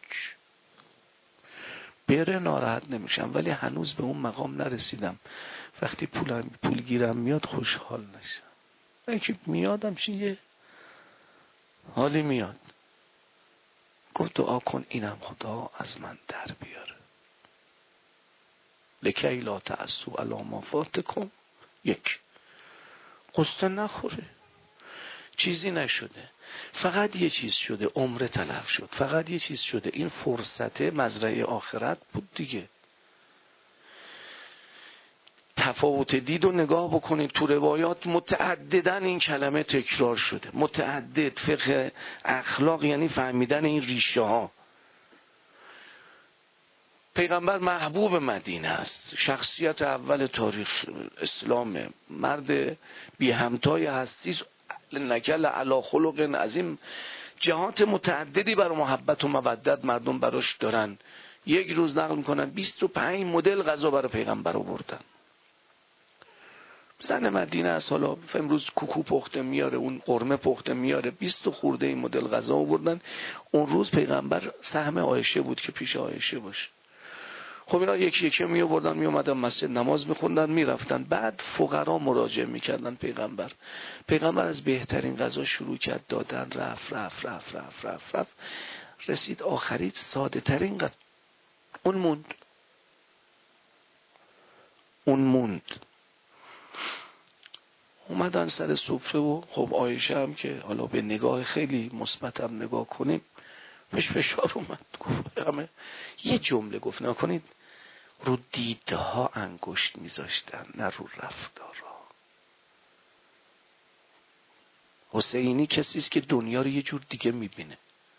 بره ناراحت نمیشم، ولی هنوز به اون مقام نرسیدم وقتی پول گیرم میاد خوشحال نشم. اینکه میادم چیه حالی میاد. گفت دعا کن اینم خدا از من در بیاره، لکی لا تأسوا علی ما فاتکم. یک، قصه نخوره، چیزی نشده، فقط یه چیز شده، عمر تلف شد، فقط یه چیز شده، این فرصت مزرعه آخرت بود دیگه. تفاوت دید و نگاه بکنید، تو روایات متعددن این کلمه تکرار شده، متعدد. فقه اخلاق یعنی فهمیدن این ریشه ها. پیغمبر محبوب مدینه است، شخصیت اول تاریخ اسلام، مرد بی همتای هستی، نکل علی خلق عظیم، جهات متعددی برای محبت و مودت مردم براش دارن. یک روز نقل میکنن 25 مدل غذا برای پیغمبر آوردن. زن مدینه است، حالا امروز کوکو پخته میاره، اون قرمه پخته میاره، 20 خورده این مدل غذا آوردن. اون روز پیغمبر سهم عایشه بود که پیش عایشه باشه. خب اینا یکی یکی می آوردن، می اومدن مسجد نماز میخوندن میرفتن. بعد فقرا مراجعه میکردن پیغمبر از بهترین غذا شروع کرد دادن، رفت رسید آخری ساده ترین غذا، اون موند. اومدن سر سفره و خب عایشه هم که حالا به نگاه خیلی مثبتم نگاه کنیم بهش فشار اومد، گفت همه یه جمله گفت نکنید رو دیده ها انگشت میذاشتن نه رو رفتارها. حسینی کسی است که دنیا رو یه جور دیگه میبینه.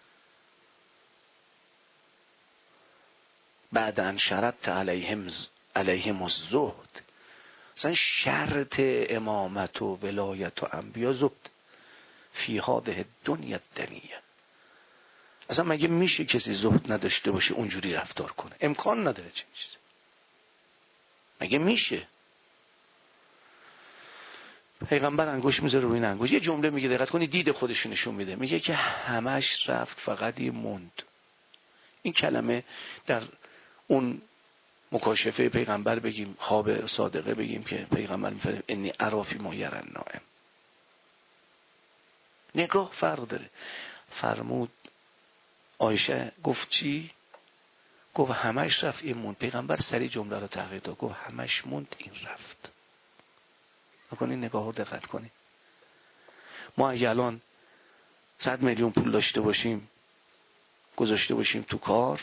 بعد ان شرط علیهم الزهد، مثلا شرط امامت و ولایت و انبیا زهد فی هذه الدنیا الدنیه. اصلا مگه میشه کسی زهد نداشته باشه اونجوری رفتار کنه؟ امکان نداره. چه چیزی مگه میشه؟ پیغمبر انگشت میذاره روی این انگشت، یه جمله میگه دقت کنی دید خودش نشون میده، میگه که همش رفت فقط یه موند. این کلمه در اون مکاشفه پیغمبر بگیم، خواب صادقه بگیم که پیغمبر میفرماید انی ارافی ما یرى النائم، نگاه فرق داره. فرمود عایشه گفت چی؟ گفت همش رفت این موند. پیغمبر سری جمله رو تغییر داد، گفت همش موند این رفت. نکنی نگاه رو دقت کنی. ما اگه الان 100 میلیون پول داشته باشیم گذاشته باشیم تو کار،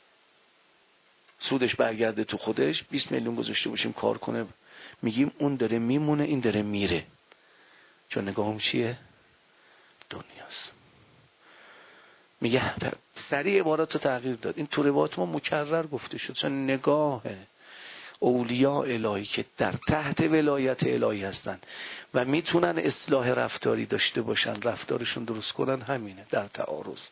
سودش برگرده تو خودش، 20 میلیون گذاشته باشیم کار کنه، میگیم اون داره میمونه این داره میره. چون نگاهم چیه؟ دنیاست. میگه سریع عبارات رو تغییر داد. این تو روایات ما مکرر گفته شد. چون نگاه اولیاء الهی که در تحت ولایت الهی هستن و میتونن اصلاح رفتاری داشته باشن، رفتارشون درست کنن، همینه در تعارض.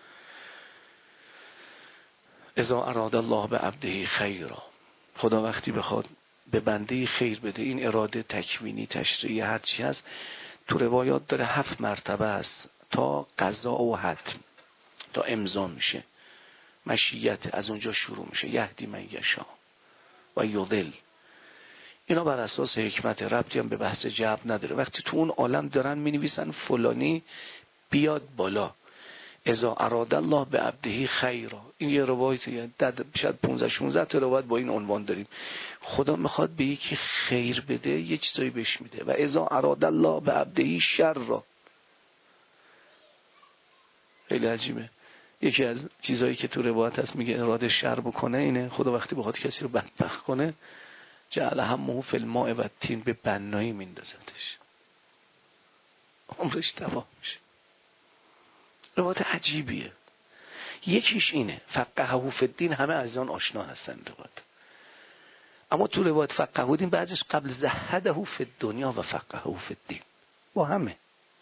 اذا اراد الله بعبده خیرا، خدا وقتی بخواد به بنده خیر بده، این اراده تکوینی تشریعی هر چی هست تو روایات داره 7 مرتبه است تا قضا و حتم، تا امضا میشه. مشیت از اونجا شروع میشه، یهدی من یشاء و یضل. اینا بر اساس حکمت، ربطی هم به بحث جبر نداره. وقتی تو اون عالم دارن مینویسن فلانی بیاد بالا، اذا اراد الله بعبده خیرا، این یه روایت شاید 15-16 تا روایت با این عنوان داریم. خدا میخواد به یکی خیر بده یه چیزایی بهش میده. و اذا اراد الله بعبده شرا، خیلی عجیبه. یکی از چیزایی که تو روایت هست میگه اراده شر بکنه اینه، خدا وقتی بخواد کسی رو بدبخت کنه جعل همه فی الماء و الطین، به بنایی میندازتش، عمرش تمام میشه. روایت عجیبیه. یکیش اینه فقهه فی الدین، همه از آن آشنا هستن روایت. اما تو روایت فقهه الدین بعضیش قبل زهده فی الدنیا و فقهه فی الدین با همه.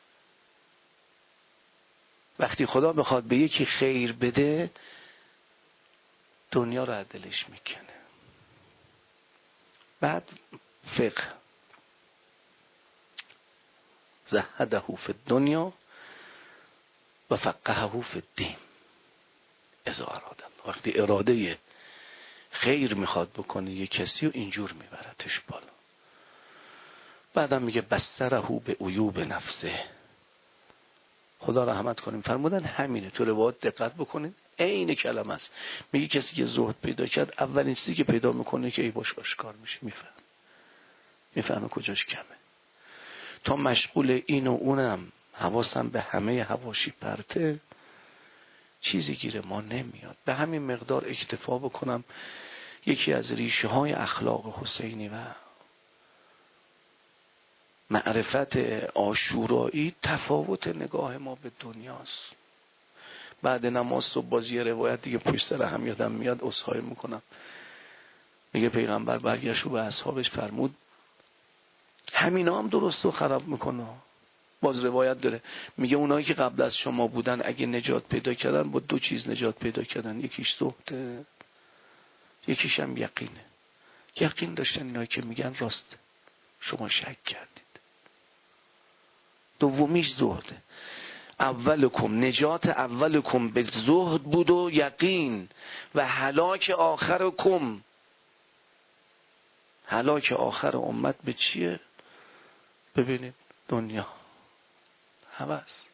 وقتی خدا بخواد به یکی خیر بده دنیا رو از دلش میکنه. بعد فقه زهده فی الدنیا و فقهه فی الدین اذا اراد الله، وقتی اراده خیر میخواد بکنه یه کسی و اینجور میبرتش بالا. بعدم میگه بصره به عیوب نفسه، خدا رحمت کنیم فرمودن همینه. تو روایات دقت بکنید عین کلمه است. میگه کسی که زهد پیدا کرد اولین چیزی که پیدا میکنه که ای باش آشکار میشه، میفهمه کجاش کمه. تا مشغول این و اونم حواسم به همه حواشی پرته چیزی گیر ما نمیاد. به همین مقدار اکتفا بکنم. یکی از ریشه های اخلاق حسینی و معرفت عاشورایی تفاوت نگاه ما به دنیاست. بعد نماز صبح بازی روایت دیگه پشت سر هم یادم میاد، عذرخواهی میکنم. میگه پیغمبر برگشت و به اصحابش فرمود همینا هم درست و خراب میکنه. باز روایت داره میگه اونایی که قبل از شما بودن اگه نجات پیدا کردن با 2 چیز نجات پیدا کردن، یکیش زهده یکیش هم یقینه. یقین داشتن اینایی که میگن راست، شما شک کردید. دومیش زهده. اولکم، نجات اولکم به زهد بود و یقین، و هلاک آخرکم، هلاک آخر امت به چیه؟ ببینید دنیا، هوس،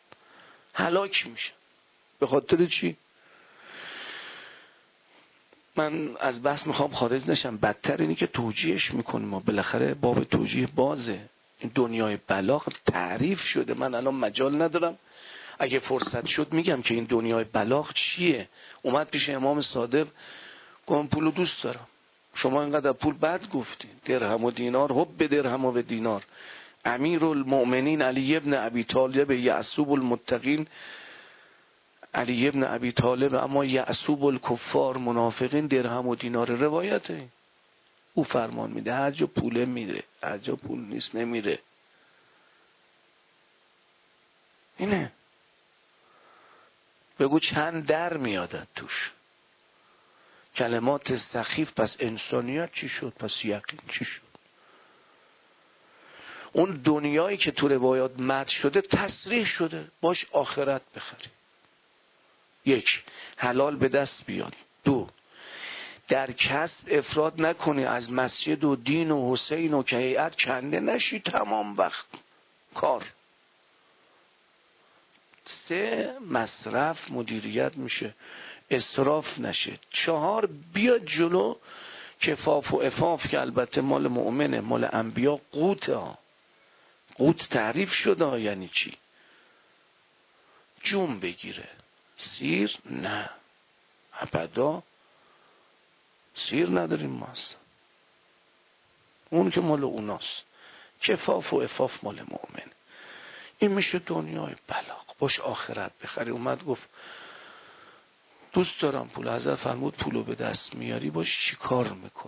هلاک میشه. به خاطر چی؟ من از بحث میخوام خارج نشم. بدتر اینی که توجیهش میکنیم، ما بالاخره باب توجیه بازه. این دنیای بلاغ تعریف شده. من الان مجال ندارم، اگه فرصت شد میگم که این دنیای بلاغ چیه. اومد پیش امام صادق، گفت پولو دوست دارم. شما اینقدر پول بد گفتین، درهم و دینار، حب درهم و دینار. امیرالمؤمنین علی ابن ابی طالب یعصوب المتقین، علی ابن ابی طالب اما یعصوب الکفار منافقین درهم و دینار. روایته. او فرمان میده هر جا پوله میره، هر جا پول نیست نمیره. اینه. بگو چند در میادت توش. کلمات سخیف. پس انسانیت چی شد؟ پس یقین چی شد؟ اون دنیایی که تو روایات مد شده تصریح شده، باش آخرت بخری. یک، حلال به دست بیاد. دو، در کسب افراد نکنی، از مسجد و دین و حسین و که هیئت کنده نشی تمام وقت کار. سه، مصرف مدیریت میشه، اسراف نشه. چهار، بیاد جلو کفاف و عفاف که البته مال مؤمنه، مال انبیا قوته ها. قوت تعریف شده یعنی چی؟ جون بگیره. سیر نه، ابدا سیر نداریم ما اصلا. اون که مال اوناست. کفاف و عفاف مال مؤمن. این میشه دنیای بلاغ. باش آخرت بخری. اومد گفت دوست دارم پول. حضرت فرمود پولو به دست میاری باش چی کار میکنی؟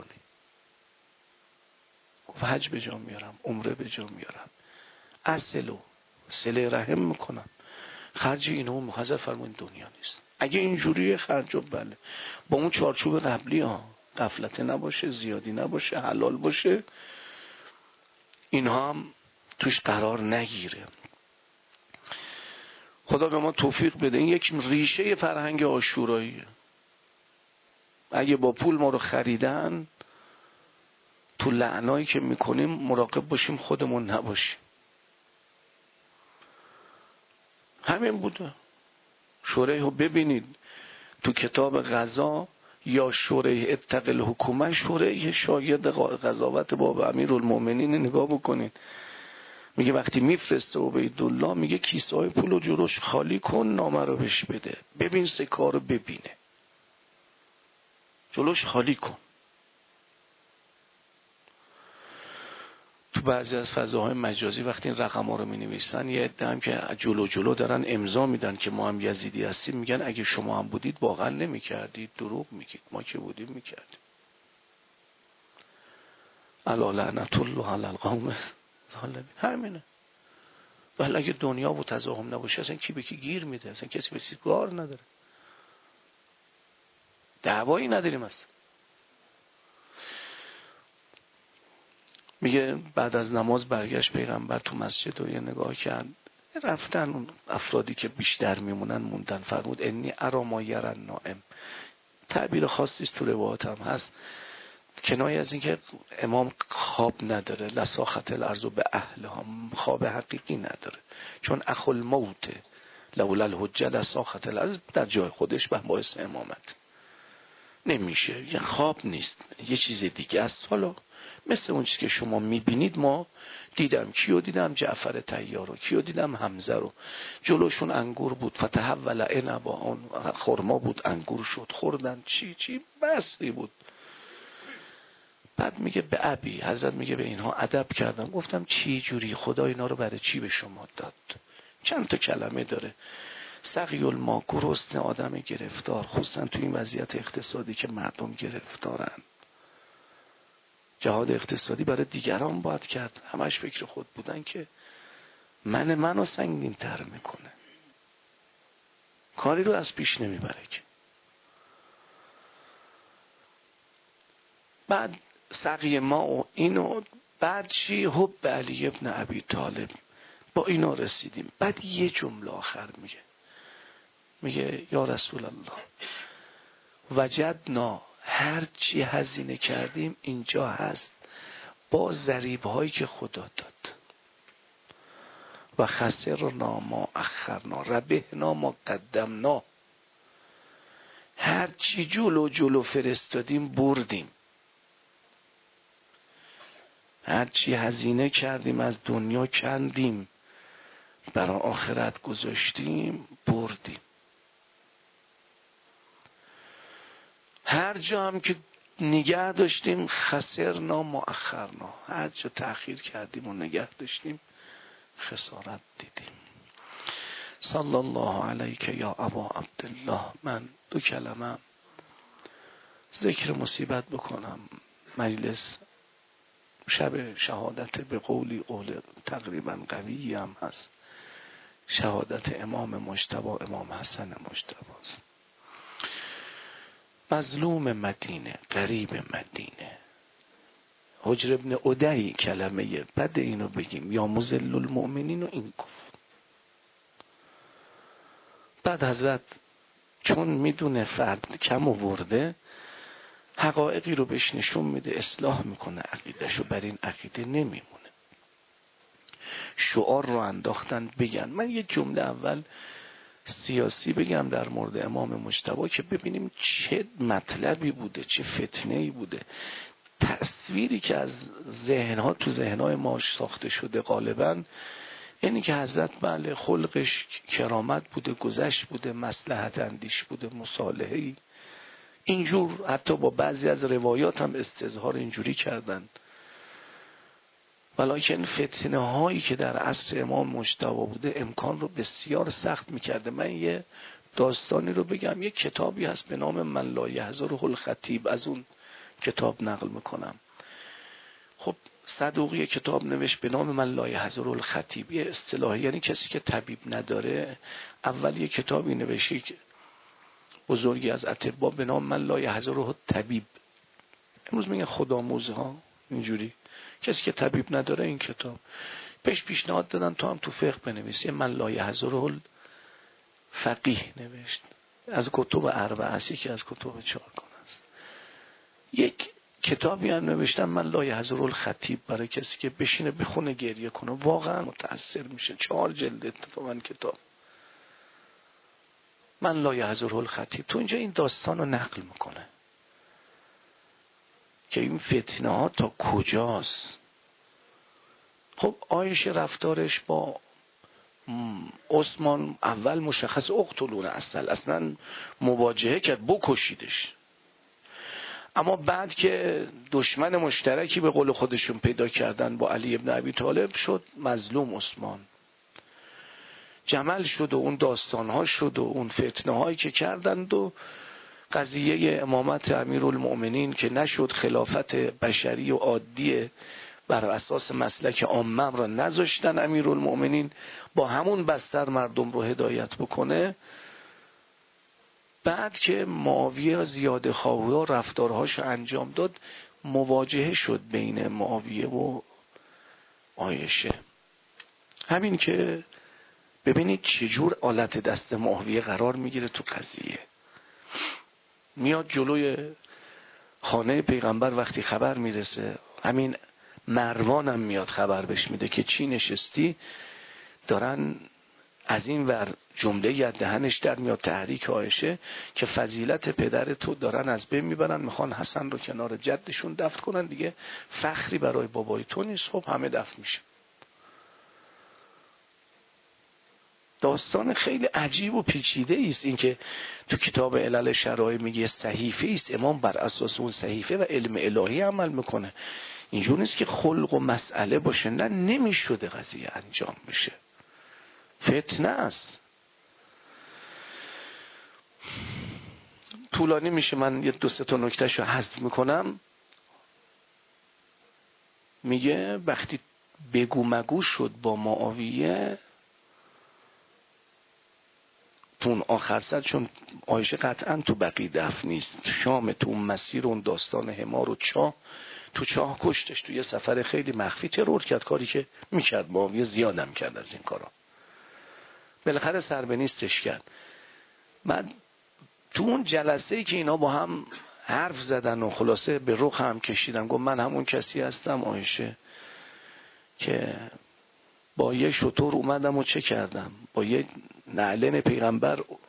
گفت حج به جا میارم، عمره به جا میارم، اصلو صله رحم میکنم، خرج اینو. حضرت فرمود دنیا نیست. اگه اینجوری خرجو بله، با اون چارچوب قبلی ها، غفلت نباشه، زیادی نباشه، حلال باشه، اینها هم توش قرار نگیره. خدا به ما توفیق بده. این یک ریشه فرهنگ عاشوراییه. اگه با پول ما رو خریدن، تو لعنایی که میکنیم مراقب باشیم خودمون نباشیم. همین بوده. شریح رو ببینید تو کتاب قضا یا شریح اتق الحکومه، شریح شاگرد قضاوت باب امیرالمؤمنین نگاه بکنید. میگه وقتی میفرسته عبیدالله، میگه کیسه های پول و جلوش خالی کن، نامه رو بهش بده، ببین سکه رو ببینه، جلوش خالی کن. تو بعضی از فضاهای مجازی وقتی این رقم ها رو می نویسن، یه عده هم که جلو دارن امضا میدن که ما هم یزیدی هستیم، میگن اگه شما هم بودید واقعا نمی کردید، دروغ میگید، ما که بودیم میکردیم. الا لعنت الله علی القوم الظالمین. همینه. ولی اگه دنیا و تضاهم نباشه اصلا کی به کی گیر میده؟ اصلا کسی به کسی کار نداره، دعوایی نداریم اصلا. میگه بعد از نماز برگشت پیغمبر تو مسجد و یه نگاه کرد، رفتن اون افرادی که بیشتر میمونن موندن. فرمود انی ارا ما یری النائم. تعبیر خاصی است تو روایات هم هست، کنایه از این که امام خواب نداره. لساخت الارض به اهلها، خواب حقیقی نداره، چون اخو الموت لولا الحجه لساخت الارض در جای خودش به باعث امامت نمیشه. یه خواب نیست، یه چیز دیگه است. حالا مثل اون چیزی که شما میبینید، ما دیدم کیو دیدم؟ جعفر طیار رو. کیو دیدم؟ حمزه رو. جلوشون انگور بود، فتحول عنبا، اون خرما بود انگور شد، خوردن. چی بسی بود. بعد میگه به ابی، حضرت میگه به اینها ادب کردم. گفتم چی جوری؟ خدا اینا رو برای چی به شما داد؟ چند تا کلمه داره. سقی الماء، گرسنه آدم گرفتار، خصوصا تو این وضعیت اقتصادی که مردم گرفتارن. جهاد اقتصادی برای دیگران باید کرد، همش فکر خود بودن که منو سنگین تر میکنه، کاری رو از پیش نمیبره که. بعد سقی ما و اینو، بعد چی؟ حب علی ابن ابی طالب. با اینا رسیدیم. بعد یه جمله آخر میگه یا رسول الله وجدنا، هر چی هزینه کردیم اینجا هست با ضریب هایی که خدا داد. و خسرنا ما اخرنا، ربحنا ما قدمنا. هر چی جلو فرستادیم بردیم، هر چی هزینه کردیم از دنیا کندیم برای آخرت گذاشتیم بردیم. هر جا هم که نگه داشتیم خسرنا مؤخرنا، هر جا تأخیر کردیم و نگه داشتیم خسارت دیدیم. صلی الله علیک یا ابا عبدالله. من 2 کلمه ذکر مصیبت بکنم. مجلس شب شهادت به قول تقریبا قوی هم هست، شهادت امام مجتبی، امام حسن مجتبی، مظلوم مدینه، غریب مدینه. حجر ابن عدی کلمه بد اینو بگیم یا مذل المؤمنین و این گفت. بعد حضرت چون میدونه فرد کم آورده حقایقی رو بهش نشون میده، اصلاح میکنه عقیدهشو، بر این عقیده نمیمونه. شعار رو انداختن بگن. من یه جمله اول سیاسی بگم در مورد امام مجتبی که ببینیم چه مطلبی بوده، چه فتنه‌ای بوده. تصویری که از ذهنها تو ذهنهای ما ساخته شده غالباً اینی که حضرت بله خلقش کرامت بوده، گذشت بوده، مصلحت اندیش بوده، مصالحه‌ای اینجور، حتی با بعضی از روایات هم استظهار اینجوری کردن. ولیکن فتنه هایی که در عصر امام مجتبی بوده امکان رو بسیار سخت میکرده. من یه داستانی رو بگم. یه کتابی هست به نام من لا یحضره الخطیب، از اون کتاب نقل میکنم. خب صدوقی کتاب نوشت به نام من لا یحضره الخطیب، یه اصطلاحی، یعنی کسی که طبیب نداره. اول یه کتابی نوشته که بزرگی از اطباء به نام من لا یحضره الطبیب، امروز میگن خودآموز ها، اینجوری کسی که طبیب نداره این کتاب بهش پیشنهاد دادن تو هم تو فقه بنویسی. من لا یحضره الفقیه نوشت، از کتب اربعه است، که از کتب 4 است. یک کتابی هم نوشتم من لا یحضره الخطیب، برای کسی که بشینه بخونه گریه کنه واقعا متاثر میشه. 4 جلد اتفاقا کتاب من لا یحضره الخطیب. تو اینجا این داستان رو نقل میکنه که این فتنه ها تا کجاست. خب عایشه رفتارش با عثمان اول مشخص اقتلون اصلا مواجهه کرد، بکشیدش. اما بعد که دشمن مشترکی به قول خودشون پیدا کردن با علی ابن ابی طالب، شد مظلوم عثمان. جمل شد و اون داستانها شد و اون فتنه هایی که کردند و قضیه امامت امیرالمؤمنین که نشد، خلافت بشری و عادی بر اساس مسلک عامه را نذاشتن امیرالمؤمنین با همون بستر مردم رو هدایت بکنه. بعد که معاویه زیاده خواهی و رفتارهاش انجام داد، مواجهه شد بین معاویه و عایشه. همین که ببینید چجور آلت دست معاویه قرار میگیره تو قضیه. میاد جلوی خانه پیغمبر، وقتی خبر میرسه، همین مروان هم میاد خبر بهش میده که چی نشستی، دارن از این ور جمله ی دهنش در میاد تحریک عایشه که فضیلت پدر تو دارن از بین میبرن، میخوان حسن رو کنار جدشون دفن کنن، دیگه فخری برای بابای تو نیست. خب همه دفن میشه. داستان خیلی عجیب و پیچیده است. این که تو کتاب علل شرایع میگه صحیفه است، امام بر اساس اون صحیفه و علم الهی عمل میکنه. اینجور نیست که خلق و مسئله باشه، نه نمیشده قضیه انجام بشه، فتنه است. طولانی میشه، من یه 2-3 تا نکتهشو حذف میکنم. میگه وقتی بگو مگو شد با معاویه تون آخر سر، چون عایشه قطعا تو بقیع دفن نیست، شام تو اون مسیر اون داستان حمار و چاه، تو چاه کشتش، تو یه سفر خیلی مخفی ترور کرد، کاری که میکرد معاویه زیادم کرد از این کارا، بالاخره سر به نیستش کرد. بعد تو اون جلسه‌ای که اینا با هم حرف زدن و خلاصه به رخ هم کشیدن، گفت من همون کسی هستم عایشه که با یه شتر اومدم و چه کردم، با یه نعلن پیغمبر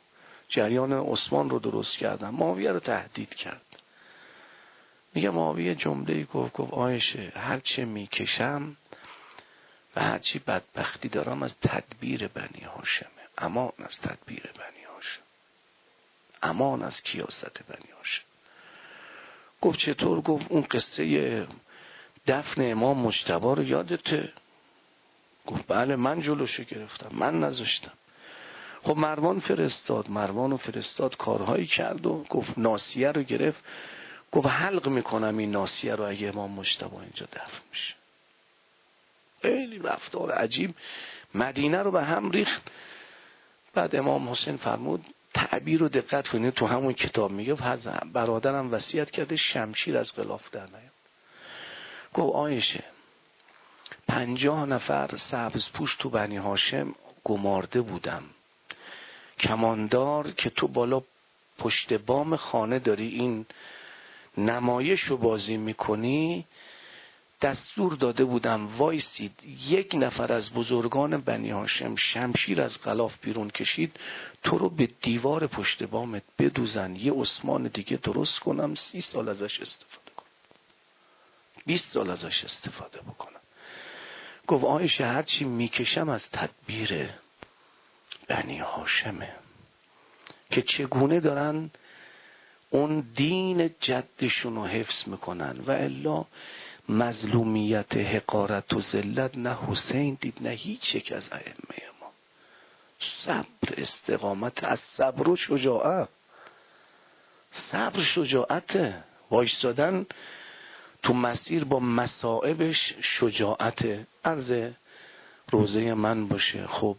جریان عثمان رو درست کردن، معاویه رو تهدید کرد. میگه معاویه جمله‌ای گفت عایشه هر چه میکشم و هر چی بدبختی دارم از تدبیر بنی هاشمه. امان از تدبیر بنی هاشم، امان از کیاست بنی هاشم. گفت چطور؟ گفت اون قصه دفن امام مجتبی رو یادته؟ گفت بله من جلوشو گرفتم، من نذاشتم. خب مروان فرستاد کارهایی کرد و گفت ناسیه رو گرفت، گفت حلق میکنم این ناسیه رو اگه امام مجتبی اینجا دفن میشه. خیلی رفتار عجیب، مدینه رو به هم ریخت. بعد امام حسین فرمود تعبیر رو دقت کنید، تو همون کتاب میگه برادرم وصیت کرده شمشیر از غلاف در نیاد. گفت عایشه 50 نفر سبز پوش تو بنی هاشم گمارده بودم، کماندار که تو بالا پشت بام خانه داری این نمایش رو بازی میکنی، دستور داده بودم وایسید 1 نفر از بزرگان بنی هاشم شمشیر از غلاف بیرون کشید، تو رو به دیوار پشت بامت بدوزن، یه عثمان دیگه درست کنم 30 سال ازش استفاده کنم، 20 سال ازش استفاده بکنم. گفت عایشه هرچی میکشم از تدبیر بنی هاشمه که چگونه دارن اون دین جدشون رو حفظ میکنن، و الا مظلومیت، حقارت و ذلت نه حسین دید نه هیچ یک از ائمه ما. صبر، استقامت، از صبر و شجاعت. صبر شجاعته، وایستادن تو مسیر با مصائبش شجاعته. عرض روزه من باشه خب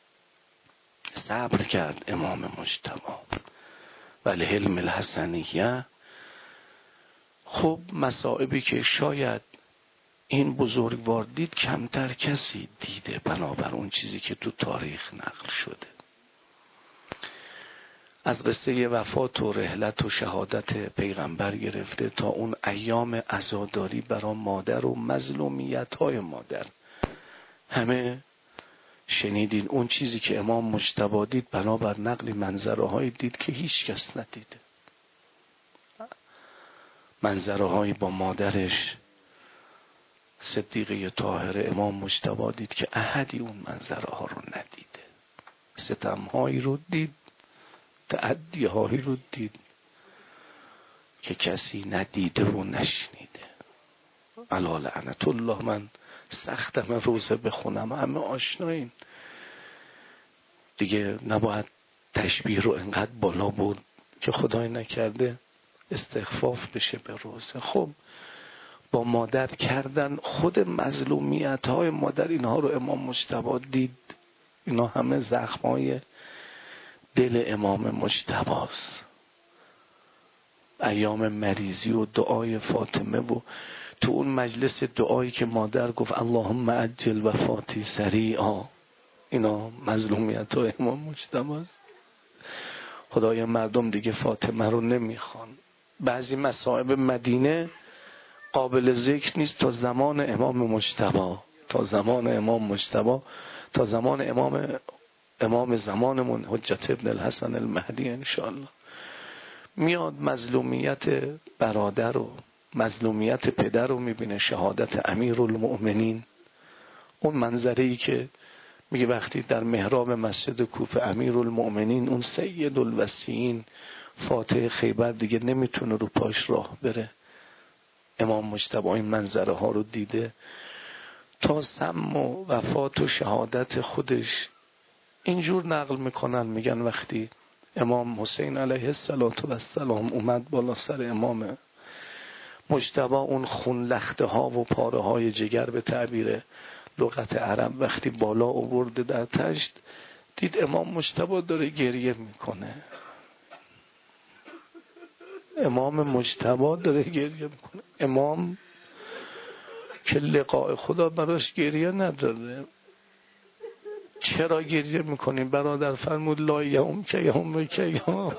صبر کرد امام مجتبی ولی حلم الحسنیه. خب مصائبی که شاید این بزرگوار دید کمتر کسی دیده، بنابر اون چیزی که تو تاریخ نقل شده. از قصه وفات و رحلت و شهادت پیغمبر گرفته تا اون ایام عزاداری برای مادر و مظلومیت‌های مادر، همه شنیدین. اون چیزی که امام مجتبی دید بنابر نقل منظره‌هایی دید که هیچ کس ندیده. منظره‌هایی با مادرش صدیقه طاهره امام مجتبی دید که احدی اون منظرها رو ندیده. ستم‌هایی رو دید، تعدی‌هایی رو دید که کسی ندیده و نشنیده. الا لعنت الله. من سختم روزه بخونم، همه آشنایین دیگه، نباید تشبیه رو انقدر بالا برد که خدای نکرده استخفاف بشه به روزه. خب با مادر کردن خود مظلومیت های مادر، اینها رو امام مجتبی دید. اینا همه زخم های دل امام مجتبی است. ایام مریضی و دعای فاطمه و تو اون مجلس دعایی که مادر گفت اللهم عجل وفاتی سریعا، اینا مظلومیت های امام مجتبی است. خدای مردم دیگه فاطمه رو نمیخوان. بعضی مصائب مدینه قابل ذکر نیست تا زمان امام مجتبی، تا زمان امام مجتبی، تا زمان امام زمانمون حجت ابن الحسن المهدی انشاءالله. میاد مظلومیت برادر و مظلومیت پدر رو میبینه، شهادت امیرالمؤمنین. اون منظری که میگه وقتی در محراب مسجد کوفه امیرالمؤمنین اون سید الوصیین فاتح خیبر دیگه نمیتونه رو پاش راه بره، امام مجتبی این منظره ها رو دیده. تا سم و وفات و شهادت خودش اینجور نقل میکنن، میگن وقتی امام حسین علیه السلام اومد بالا سر امام مجتبی، اون خون لخته ها و پاره های جگر به تعبیر لغت عرب وقتی بالا آورده در تشت، دید امام مجتبی داره گریه میکنه. امام مجتبی داره گریه میکنه. امام که لقاء خدا براش گریه نداره. چرا گریه میکنی برادر؟ فرمود لا یوم که یوم که یوم.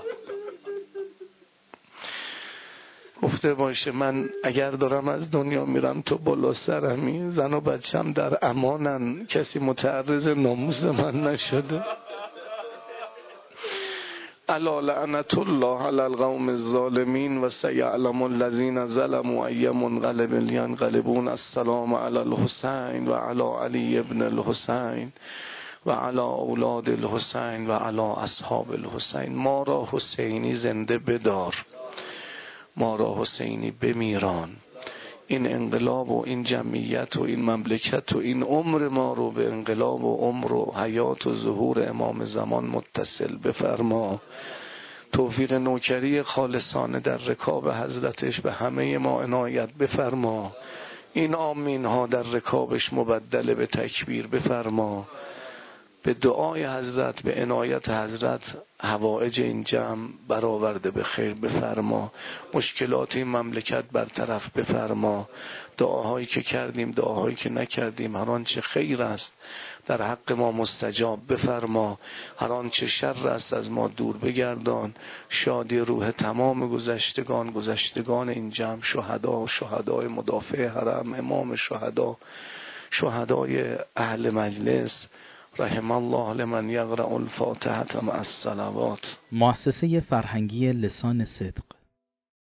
گفته باشه من اگر دارم از دنیا میرم تو بالا سرمی، زن و بچم در امانن، کسی متعرض ناموس من نشده. الا لعنت الله علی القوم الظالمین و سیعلم الذین ظلموا ای منقلب ینقلبون. السلام علی الحسین و علی علی ابن الحسین و علی اولاد الحسین و علی اصحاب الحسین. ما را حسینی زنده بدار، ما را حسینی بمیران. این انقلاب و این جمعیت و این مملکت و این عمر ما رو به انقلاب و عمر و حیات و ظهور امام زمان متصل بفرما. توفیق نوکری خالصانه در رکاب حضرتش به همه ما عنایت بفرما. این آمین ها در رکابش مبدل به تکبیر بفرما. به دعای حضرت، به عنایت حضرت حوائج این جمع برآورده به خیر بفرما. مشکلات این مملکت برطرف بفرما. دعاهایی که کردیم، دعاهایی که نکردیم، هر آنچه خیر است در حق ما مستجاب بفرما. هر آنچه شر است از ما دور بگردان. شادی روح تمام گذشتگان این جمع، شهدای مدافع حرم، امام شهدا، شهدای اهل مجلس، رحم الله لمن یقرأ الفاتحة مع الصلوات. مؤسسه فرهنگی لسان صدق